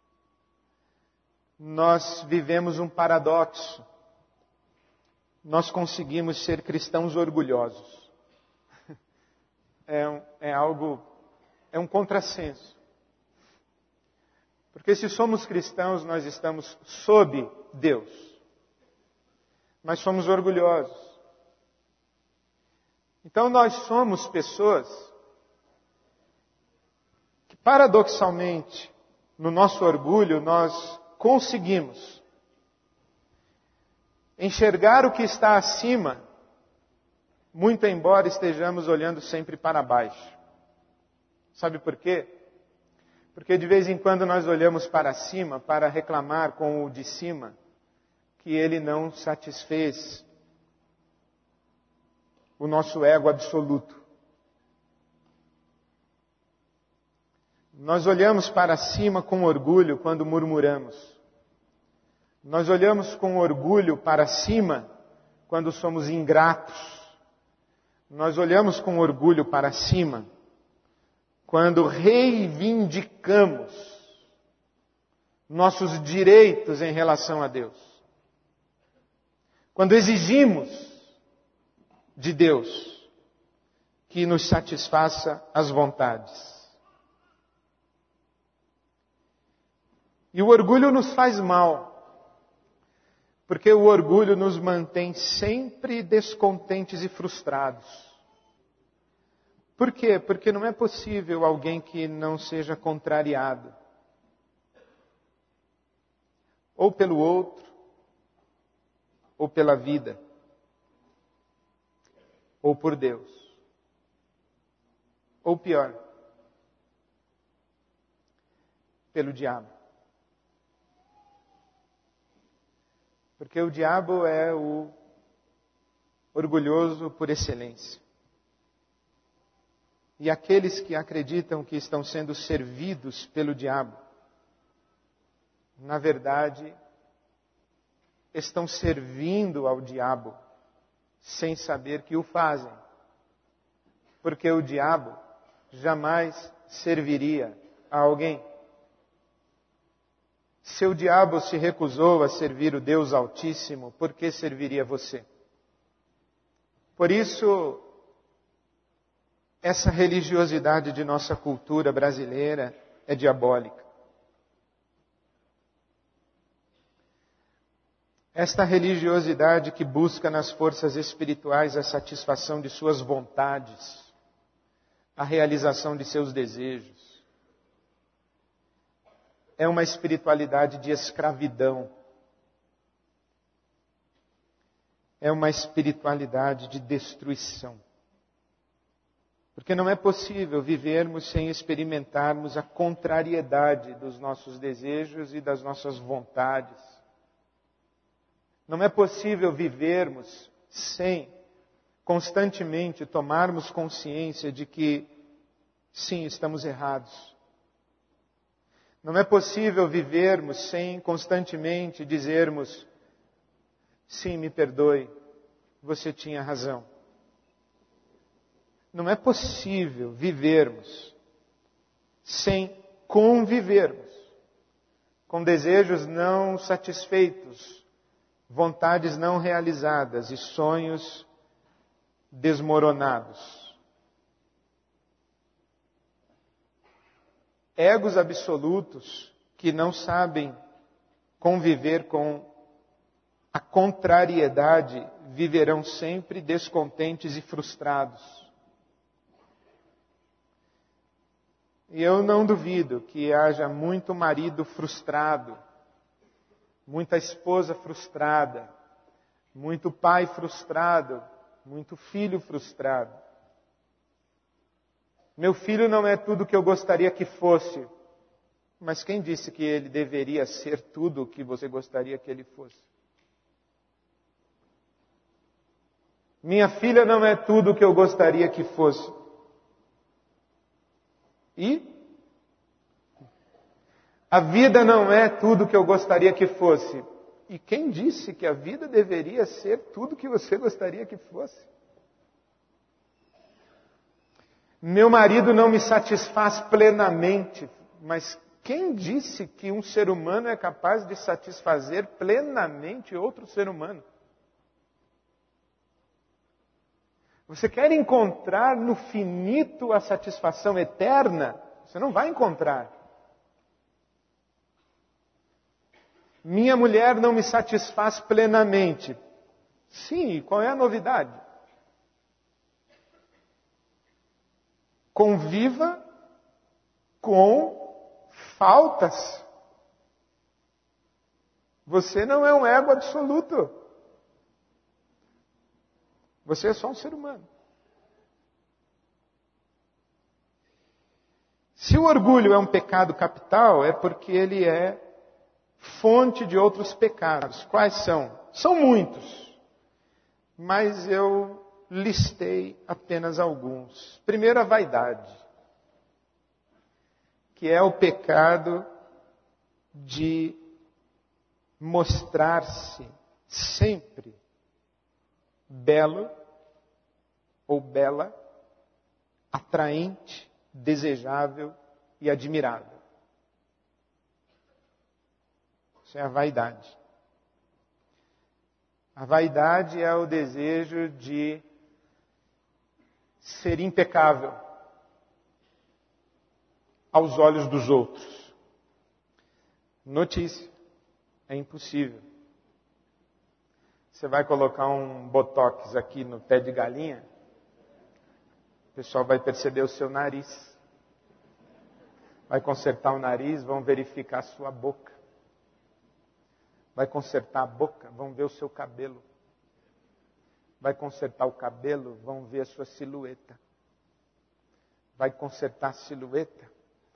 nós vivemos um paradoxo. Nós conseguimos ser cristãos orgulhosos. É, um, é algo, é um contrassenso. Porque se somos cristãos, nós estamos sob Deus. Mas somos orgulhosos. Então nós somos pessoas que, paradoxalmente, no nosso orgulho, nós conseguimos enxergar o que está acima, muito embora estejamos olhando sempre para baixo. Sabe por quê? Porque de vez em quando nós olhamos para cima para reclamar com o de cima que ele não satisfez o nosso ego absoluto. Nós olhamos para cima com orgulho quando murmuramos. Nós olhamos com orgulho para cima quando somos ingratos. Nós olhamos com orgulho para cima quando reivindicamos nossos direitos em relação a Deus. Quando exigimos de Deus que nos satisfaça as vontades. E o orgulho nos faz mal, porque o orgulho nos mantém sempre descontentes e frustrados. Por quê? Porque não é possível alguém que não seja contrariado. Ou pelo outro, ou pela vida, ou por Deus. Ou pior, pelo diabo. Porque o diabo é o orgulhoso por excelência. E aqueles que acreditam que estão sendo servidos pelo diabo na verdade, estão servindo ao diabo sem saber que o fazem. Porque o diabo jamais serviria a alguém. Se o diabo se recusou a servir o Deus Altíssimo, por que serviria você? Por isso, essa religiosidade de nossa cultura brasileira é diabólica. Esta religiosidade que busca nas forças espirituais a satisfação de suas vontades, a realização de seus desejos, é uma espiritualidade de escravidão. É uma espiritualidade de destruição. Porque não é possível vivermos sem experimentarmos a contrariedade dos nossos desejos e das nossas vontades. Não é possível vivermos sem constantemente tomarmos consciência de que, sim, estamos errados. Não é possível vivermos sem constantemente dizermos, sim, me perdoe, você tinha razão. Não é possível vivermos sem convivermos com desejos não satisfeitos, vontades não realizadas e sonhos desmoronados. Egos absolutos que não sabem conviver com a contrariedade viverão sempre descontentes e frustrados. E eu não duvido que haja muito marido frustrado, muita esposa frustrada, muito pai frustrado, muito filho frustrado. Meu filho não é tudo o que eu gostaria que fosse, mas quem disse que ele deveria ser tudo o que você gostaria que ele fosse? Minha filha não é tudo o que eu gostaria que fosse. E? A vida não é tudo o que eu gostaria que fosse. E quem disse que a vida deveria ser tudo o que você gostaria que fosse? Meu marido não me satisfaz plenamente, mas quem disse que um ser humano é capaz de satisfazer plenamente outro ser humano? Você quer encontrar no finito a satisfação eterna? Você não vai encontrar. Minha mulher não me satisfaz plenamente. Sim, qual é a novidade? Conviva com faltas. Você não é um ego absoluto. Você é só um ser humano. Se o orgulho é um pecado capital, é porque ele é fonte de outros pecados. Quais são? São muitos. Mas eu listei apenas alguns. Primeiro, a vaidade, que é o pecado de mostrar-se sempre belo ou bela, atraente, desejável e admirável. Isso é a vaidade. A vaidade é o desejo de ser impecável aos olhos dos outros. Notícia, é impossível. Você vai colocar um botox aqui no pé de galinha, o pessoal vai perceber o seu nariz. Vai consertar o nariz, vão verificar a sua boca. Vai consertar a boca, vão ver o seu cabelo. Vai consertar o cabelo, vão ver a sua silhueta. Vai consertar a silhueta,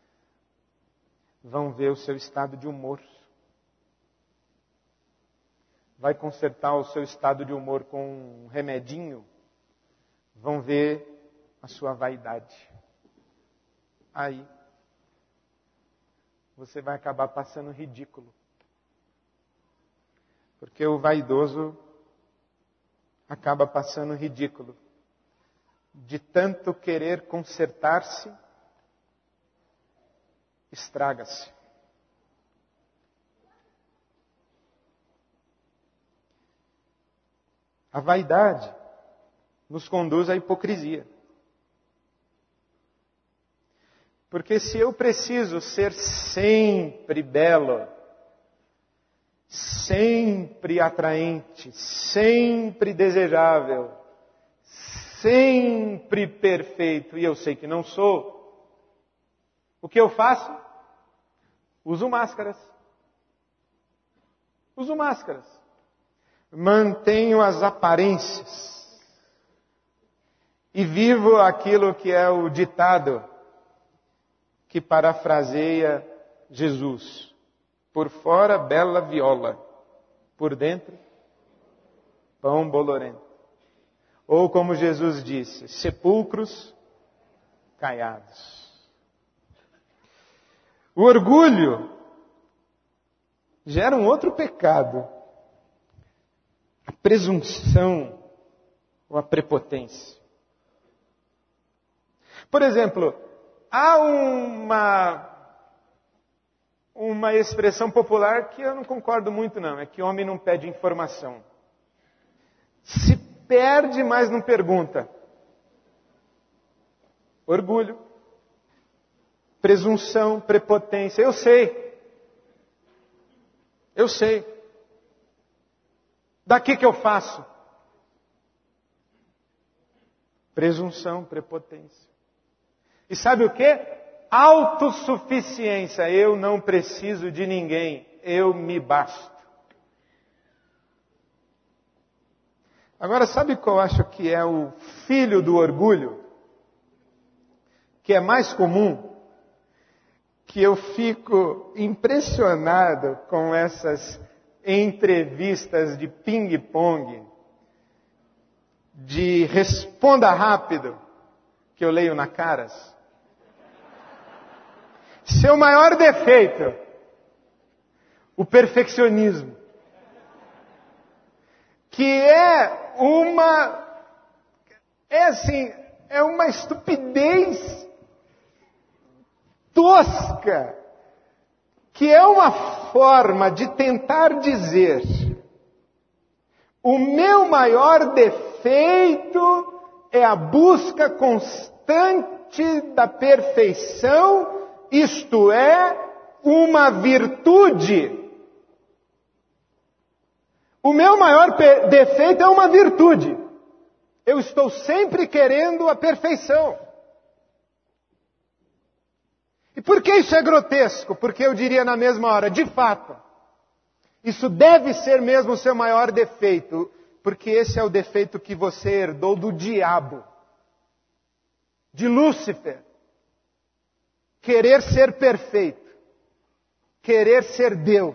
vão ver o seu estado de humor. Vai consertar o seu estado de humor com um remedinho, vão ver a sua vaidade. Aí, você vai acabar passando ridículo. Porque o vaidoso acaba passando ridículo. De tanto querer consertar-se, estraga-se. A vaidade nos conduz à hipocrisia. Porque se eu preciso ser sempre belo, sempre atraente, sempre desejável, sempre perfeito, e eu sei que não sou, o que eu faço? Uso máscaras. Uso máscaras. Mantenho as aparências. E vivo aquilo que é o ditado que parafraseia Jesus. Por fora, bela viola. Por dentro, pão bolorento. Ou como Jesus disse, sepulcros caiados. O orgulho gera um outro pecado. A presunção ou a prepotência. Por exemplo, há uma, uma expressão popular que eu não concordo muito não, é que homem não pede informação. Se perde, mas não pergunta. Orgulho, presunção, prepotência, eu sei. Eu sei. Daqui que eu faço? Presunção, prepotência. E sabe o que? Autossuficiência. Eu não preciso de ninguém. Eu me basto. Agora, sabe qual eu acho que é o filho do orgulho? Que é mais comum? Que eu fico impressionado com essas entrevistas de ping-pong, de responda rápido, que eu leio na Caras. Seu maior defeito, o perfeccionismo, que é uma, é assim, é uma estupidez tosca, que é uma forma de tentar dizer: o meu maior defeito é a busca constante da perfeição, isto é, uma virtude. O meu maior defeito é uma virtude. Eu estou sempre querendo a perfeição. E por que isso é grotesco? Porque eu diria na mesma hora, de fato, isso deve ser mesmo o seu maior defeito, porque esse é o defeito que você herdou do diabo, de Lúcifer. Querer ser perfeito, querer ser Deus.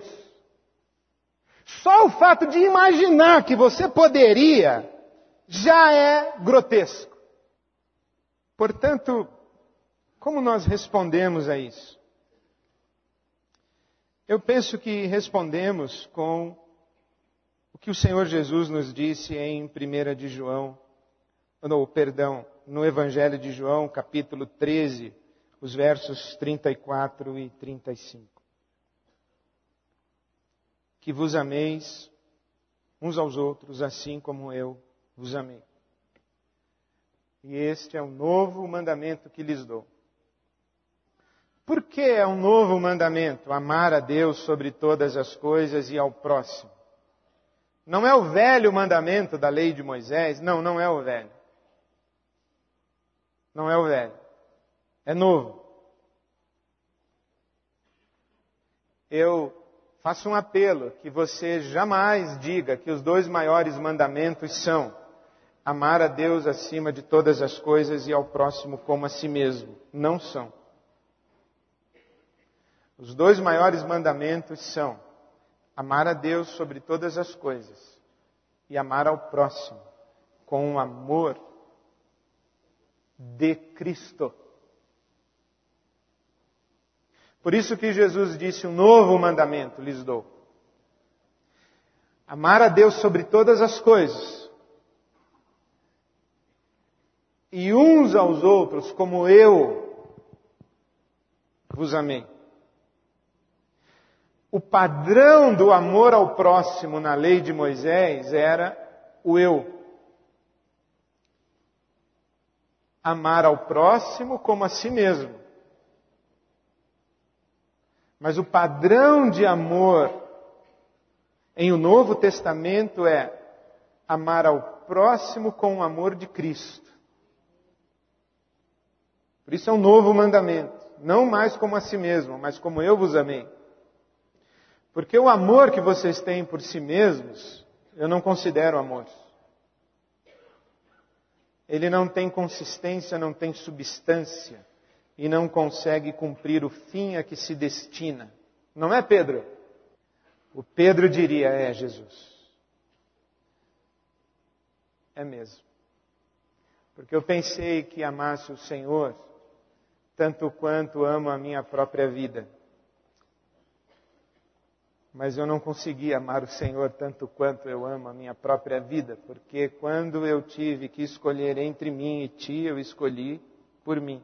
Só o fato de imaginar que você poderia já é grotesco. Portanto, como nós respondemos a isso? Eu penso que respondemos com o que o Senhor Jesus nos disse em primeira de João, não, perdão, no Evangelho de João, capítulo treze, os versos trinta e quatro e trinta e cinco. Que vos ameis uns aos outros, assim como eu vos amei. E este é o novo mandamento que lhes dou. Por que é um novo mandamento? Amar a Deus sobre todas as coisas e ao próximo. Não é o velho mandamento da lei de Moisés? Não, não é o velho. Não é o velho. É novo. Eu faço um apelo que você jamais diga que os dois maiores mandamentos são amar a Deus acima de todas as coisas e ao próximo como a si mesmo. Não são. Os dois maiores mandamentos são amar a Deus sobre todas as coisas e amar ao próximo com o amor de Cristo. Por isso que Jesus disse, um novo mandamento lhes dou. Amar a Deus sobre todas as coisas. E uns aos outros como eu vos amei. O padrão do amor ao próximo na lei de Moisés era o eu. Amar ao próximo como a si mesmo. Mas o padrão de amor em o Novo Testamento é amar ao próximo com o amor de Cristo. Por isso é um novo mandamento. Não mais como a si mesmo, mas como eu vos amei. Porque o amor que vocês têm por si mesmos, eu não considero amor. Ele não tem consistência, não tem substância e não consegue cumprir o fim a que se destina. Não é, Pedro? O Pedro diria, é Jesus. É mesmo. Porque eu pensei que amasse o Senhor tanto quanto amo a minha própria vida. Mas eu não consegui amar o Senhor tanto quanto eu amo a minha própria vida, porque quando eu tive que escolher entre mim e ti, eu escolhi por mim.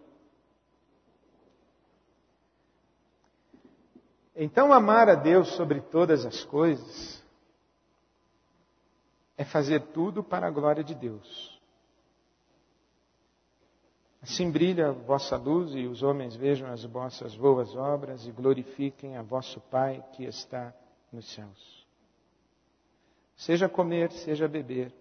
Então, amar a Deus sobre todas as coisas é fazer tudo para a glória de Deus. Assim brilha a vossa luz e os homens vejam as vossas boas obras e glorifiquem a vosso Pai que está nos céus. Seja comer, seja beber,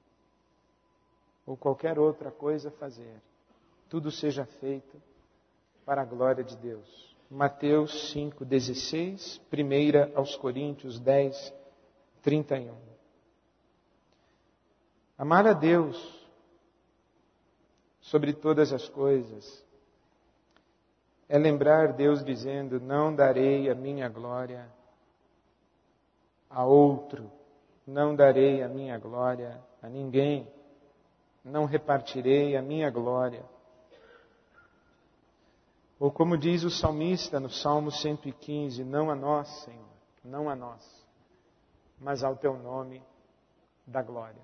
ou qualquer outra coisa fazer, tudo seja feito para a glória de Deus. Mateus cinco, dezesseis, primeira aos Coríntios dez, trinta e um. Amar a Deus sobre todas as coisas é lembrar Deus dizendo, não darei a minha glória a outro, não darei a minha glória a ninguém, não repartirei a minha glória. Ou como diz o salmista no Salmo cento e quinze, não a nós, Senhor, não a nós, mas ao teu nome da glória.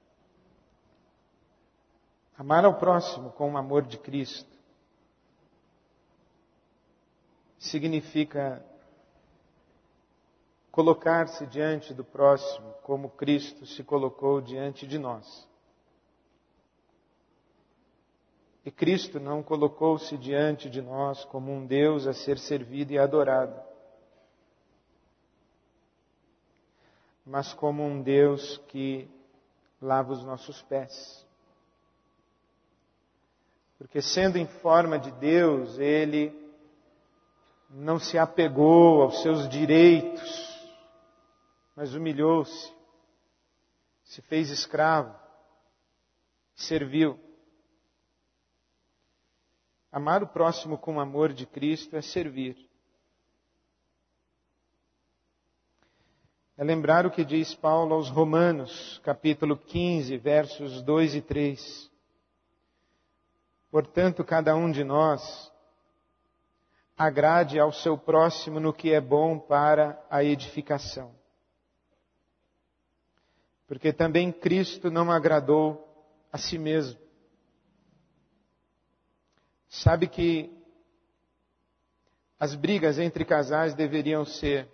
Amar ao próximo com o amor de Cristo significa colocar-se diante do próximo como Cristo se colocou diante de nós. E Cristo não colocou-se diante de nós como um Deus a ser servido e adorado, mas como um Deus que lava os nossos pés. Porque sendo em forma de Deus, Ele não se apegou aos seus direitos, mas humilhou-se, se fez escravo, serviu. Amar o próximo com o amor de Cristo é servir. É lembrar o que diz Paulo aos Romanos, capítulo quinze, versos dois e três. Portanto, cada um de nós agrade ao seu próximo no que é bom para a edificação. Porque também Cristo não agradou a si mesmo. Sabe que as brigas entre casais deveriam ser: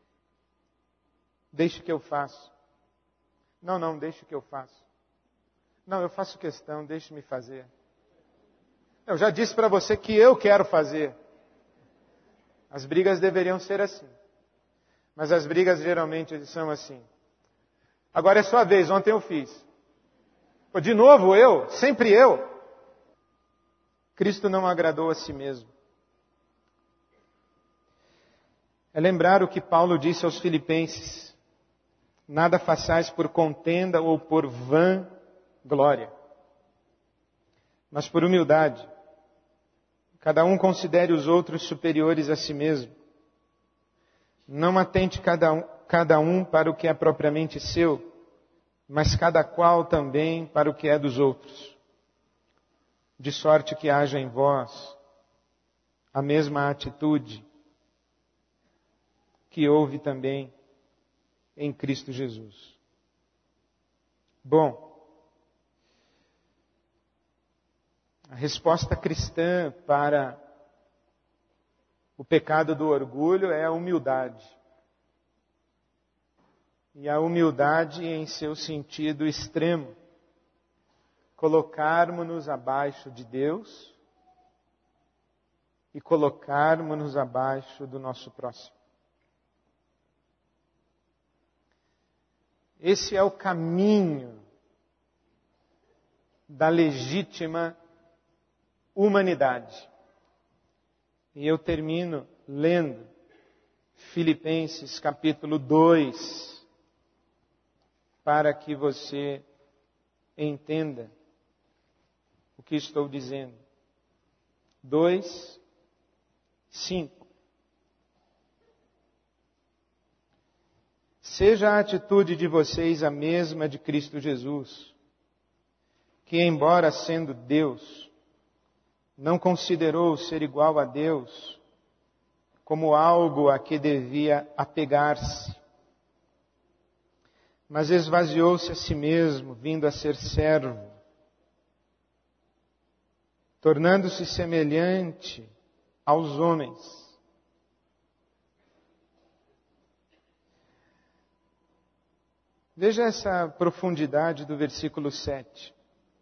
deixe que eu faço. Não, não, deixe que eu faço. Não, eu faço questão, deixe-me fazer. Eu já disse para você que eu quero fazer. As brigas deveriam ser assim. Mas as brigas geralmente são assim. Agora é sua vez, ontem eu fiz. Pô, de novo eu? Sempre eu? Cristo não agradou a si mesmo. É lembrar o que Paulo disse aos Filipenses. Nada façais por contenda ou por vã glória, mas por humildade. Cada um considere os outros superiores a si mesmo. Não atente cada um, cada um para o que é propriamente seu, mas cada qual também para o que é dos outros. De sorte que haja em vós a mesma atitude que houve também em Cristo Jesus. Bom, a resposta cristã para o pecado do orgulho é a humildade. E a humildade em seu sentido extremo. Colocarmos-nos abaixo de Deus e colocarmos-nos abaixo do nosso próximo. Esse é o caminho da legítima humanidade. E eu termino lendo Filipenses capítulo dois, para que você entenda o que estou dizendo. dois, cinco. Seja a atitude de vocês a mesma de Cristo Jesus, que, embora sendo Deus, não considerou ser igual a Deus como algo a que devia apegar-se, mas esvaziou-se a si mesmo, vindo a ser servo, tornando-se semelhante aos homens. Veja essa profundidade do versículo sete.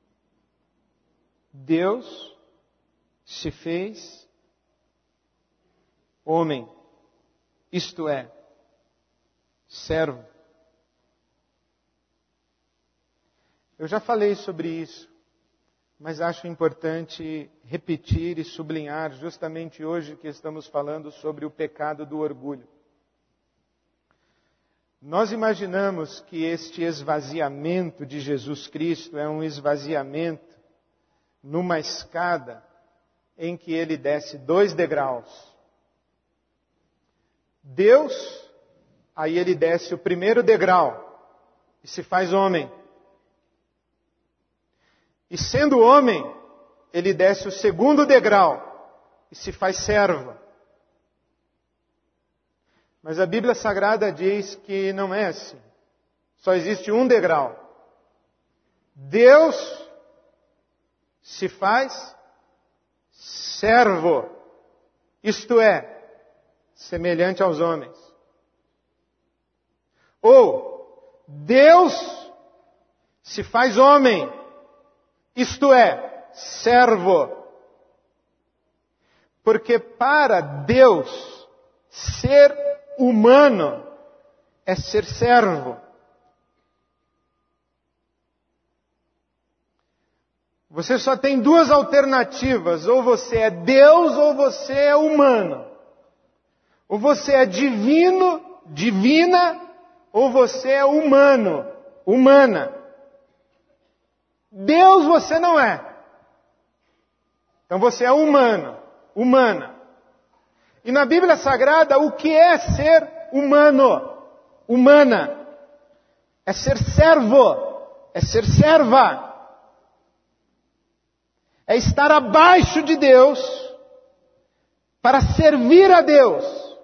Deus se fez homem, isto é, servo. Eu já falei sobre isso, mas acho importante repetir e sublinhar justamente hoje que estamos falando sobre o pecado do orgulho. Nós imaginamos que este esvaziamento de Jesus Cristo é um esvaziamento numa escada em que ele desce dois degraus. Deus, aí ele desce o primeiro degrau e se faz homem. E sendo homem, ele desce o segundo degrau e se faz servo. Mas a Bíblia Sagrada diz que não é assim. Só existe um degrau. Deus se faz servo, isto é, semelhante aos homens. Ou, Deus se faz homem, isto é, servo. Porque para Deus, ser humano é ser servo. Você só tem duas alternativas, ou você é Deus ou você é humano. Ou você é divino, divina, ou você é humano, humana. Deus você não é. Então você é humano, humana. E na Bíblia Sagrada, o que é ser humano, humana? É ser servo, é ser serva. É estar abaixo de Deus para servir a Deus.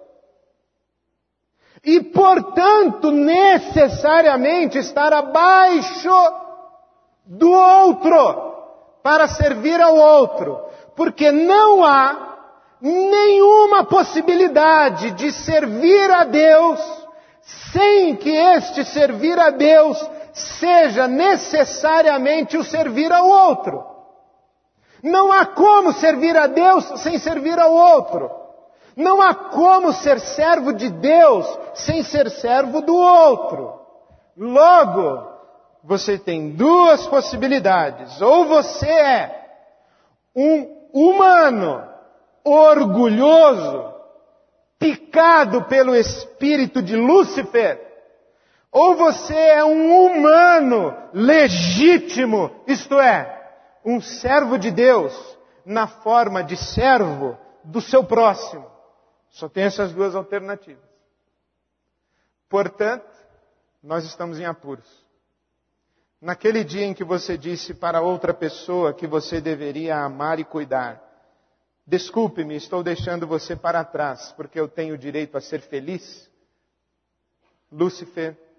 E, portanto, necessariamente estar abaixo do outro, para servir ao outro. Porque não há nenhuma possibilidade de servir a Deus sem que este servir a Deus seja necessariamente o servir ao outro. Não há como servir a Deus sem servir ao outro. Não há como ser servo de Deus sem ser servo do outro. Logo, você tem duas possibilidades. Ou você é um humano orgulhoso, picado pelo espírito de Lúcifer, ou você é um humano legítimo, isto é, um servo de Deus, na forma de servo do seu próximo. Só tem essas duas alternativas. Portanto, nós estamos em apuros. Naquele dia em que você disse para outra pessoa que você deveria amar e cuidar, desculpe-me, estou deixando você para trás, porque eu tenho o direito a ser feliz. Lúcifer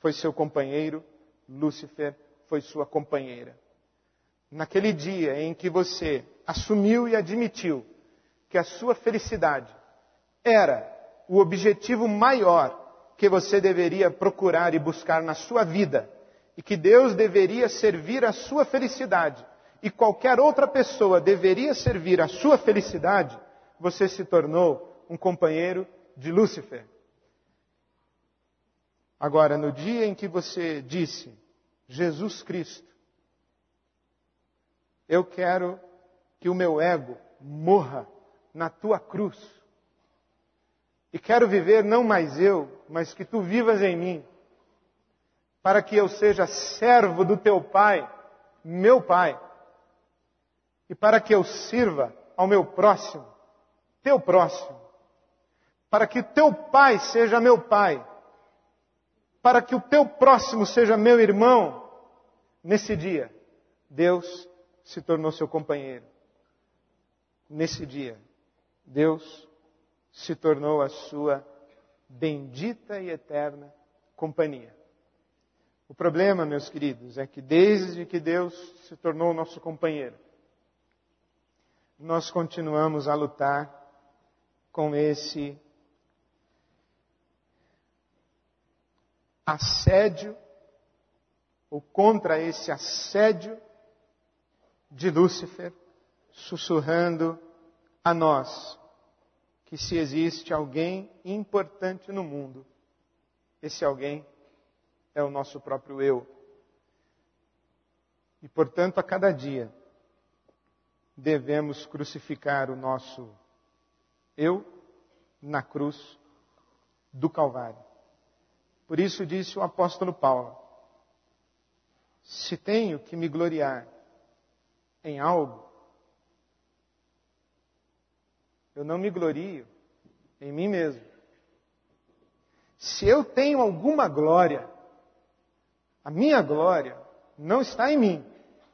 foi seu companheiro, Lúcifer foi sua companheira. Naquele dia em que você assumiu e admitiu que a sua felicidade era o objetivo maior que você deveria procurar e buscar na sua vida, e que Deus deveria servir a sua felicidade, e qualquer outra pessoa deveria servir a sua felicidade, você se tornou um companheiro de Lúcifer. Agora, no dia em que você disse, Jesus Cristo, eu quero que o meu ego morra na tua cruz. E quero viver não mais eu, mas que tu vivas em mim. Para que eu seja servo do teu Pai, meu Pai. E para que eu sirva ao meu próximo, teu próximo. Para que teu Pai seja meu Pai. Para que o teu próximo seja meu irmão. Nesse dia, Deus se tornou seu companheiro. Nesse dia, Deus se tornou a sua bendita e eterna companhia. O problema, meus queridos, é que desde que Deus se tornou o nosso companheiro, nós continuamos a lutar com esse assédio, ou contra esse assédio de Lúcifer, sussurrando a nós que se existe alguém importante no mundo, esse alguém é o nosso próprio eu. E, portanto, a cada dia devemos crucificar o nosso eu na cruz do Calvário. Por isso disse o apóstolo Paulo, se tenho que me gloriar em algo, eu não me glorio em mim mesmo. Se eu tenho alguma glória, a minha glória não está em mim.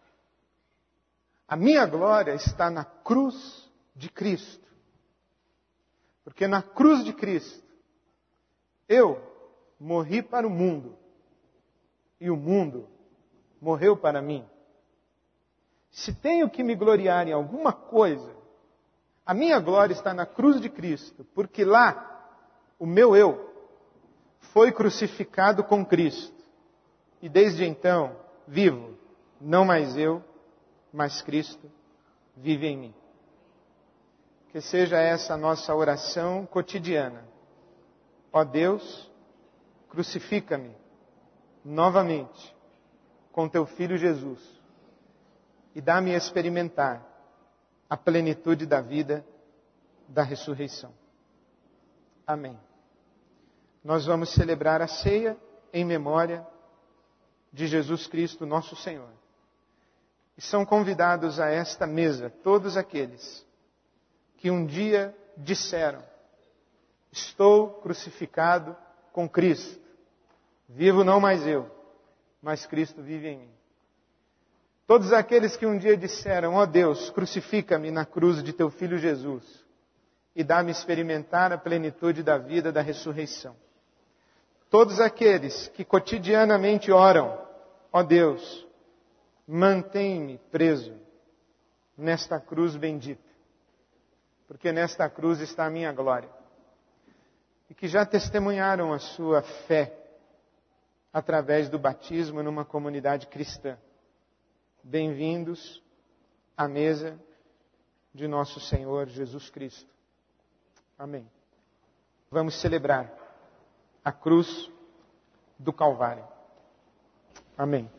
A minha glória está na cruz de Cristo. Porque na cruz de Cristo, eu morri para o mundo e o mundo morreu para mim. Se tenho que me gloriar em alguma coisa, a minha glória está na cruz de Cristo, porque lá o meu eu foi crucificado com Cristo. E desde então vivo, não mais eu, mas Cristo vive em mim. Que seja essa a nossa oração cotidiana. Ó Deus, crucifica-me novamente com teu Filho Jesus e dá-me a experimentar a plenitude da vida da ressurreição. Amém. Nós vamos celebrar a ceia em memória de Jesus Cristo, nosso Senhor. E são convidados a esta mesa todos aqueles que um dia disseram, estou crucificado com Cristo. Vivo não mais eu, mas Cristo vive em mim. Todos aqueles que um dia disseram, ó Deus, crucifica-me na cruz de teu Filho Jesus e dá-me experimentar a plenitude da vida da ressurreição. Todos aqueles que cotidianamente oram, ó Deus, mantém-me preso nesta cruz bendita, porque nesta cruz está a minha glória. E que já testemunharam a sua fé através do batismo numa comunidade cristã. Bem-vindos à mesa de nosso Senhor Jesus Cristo. Amém. Vamos celebrar a cruz do Calvário. Amém.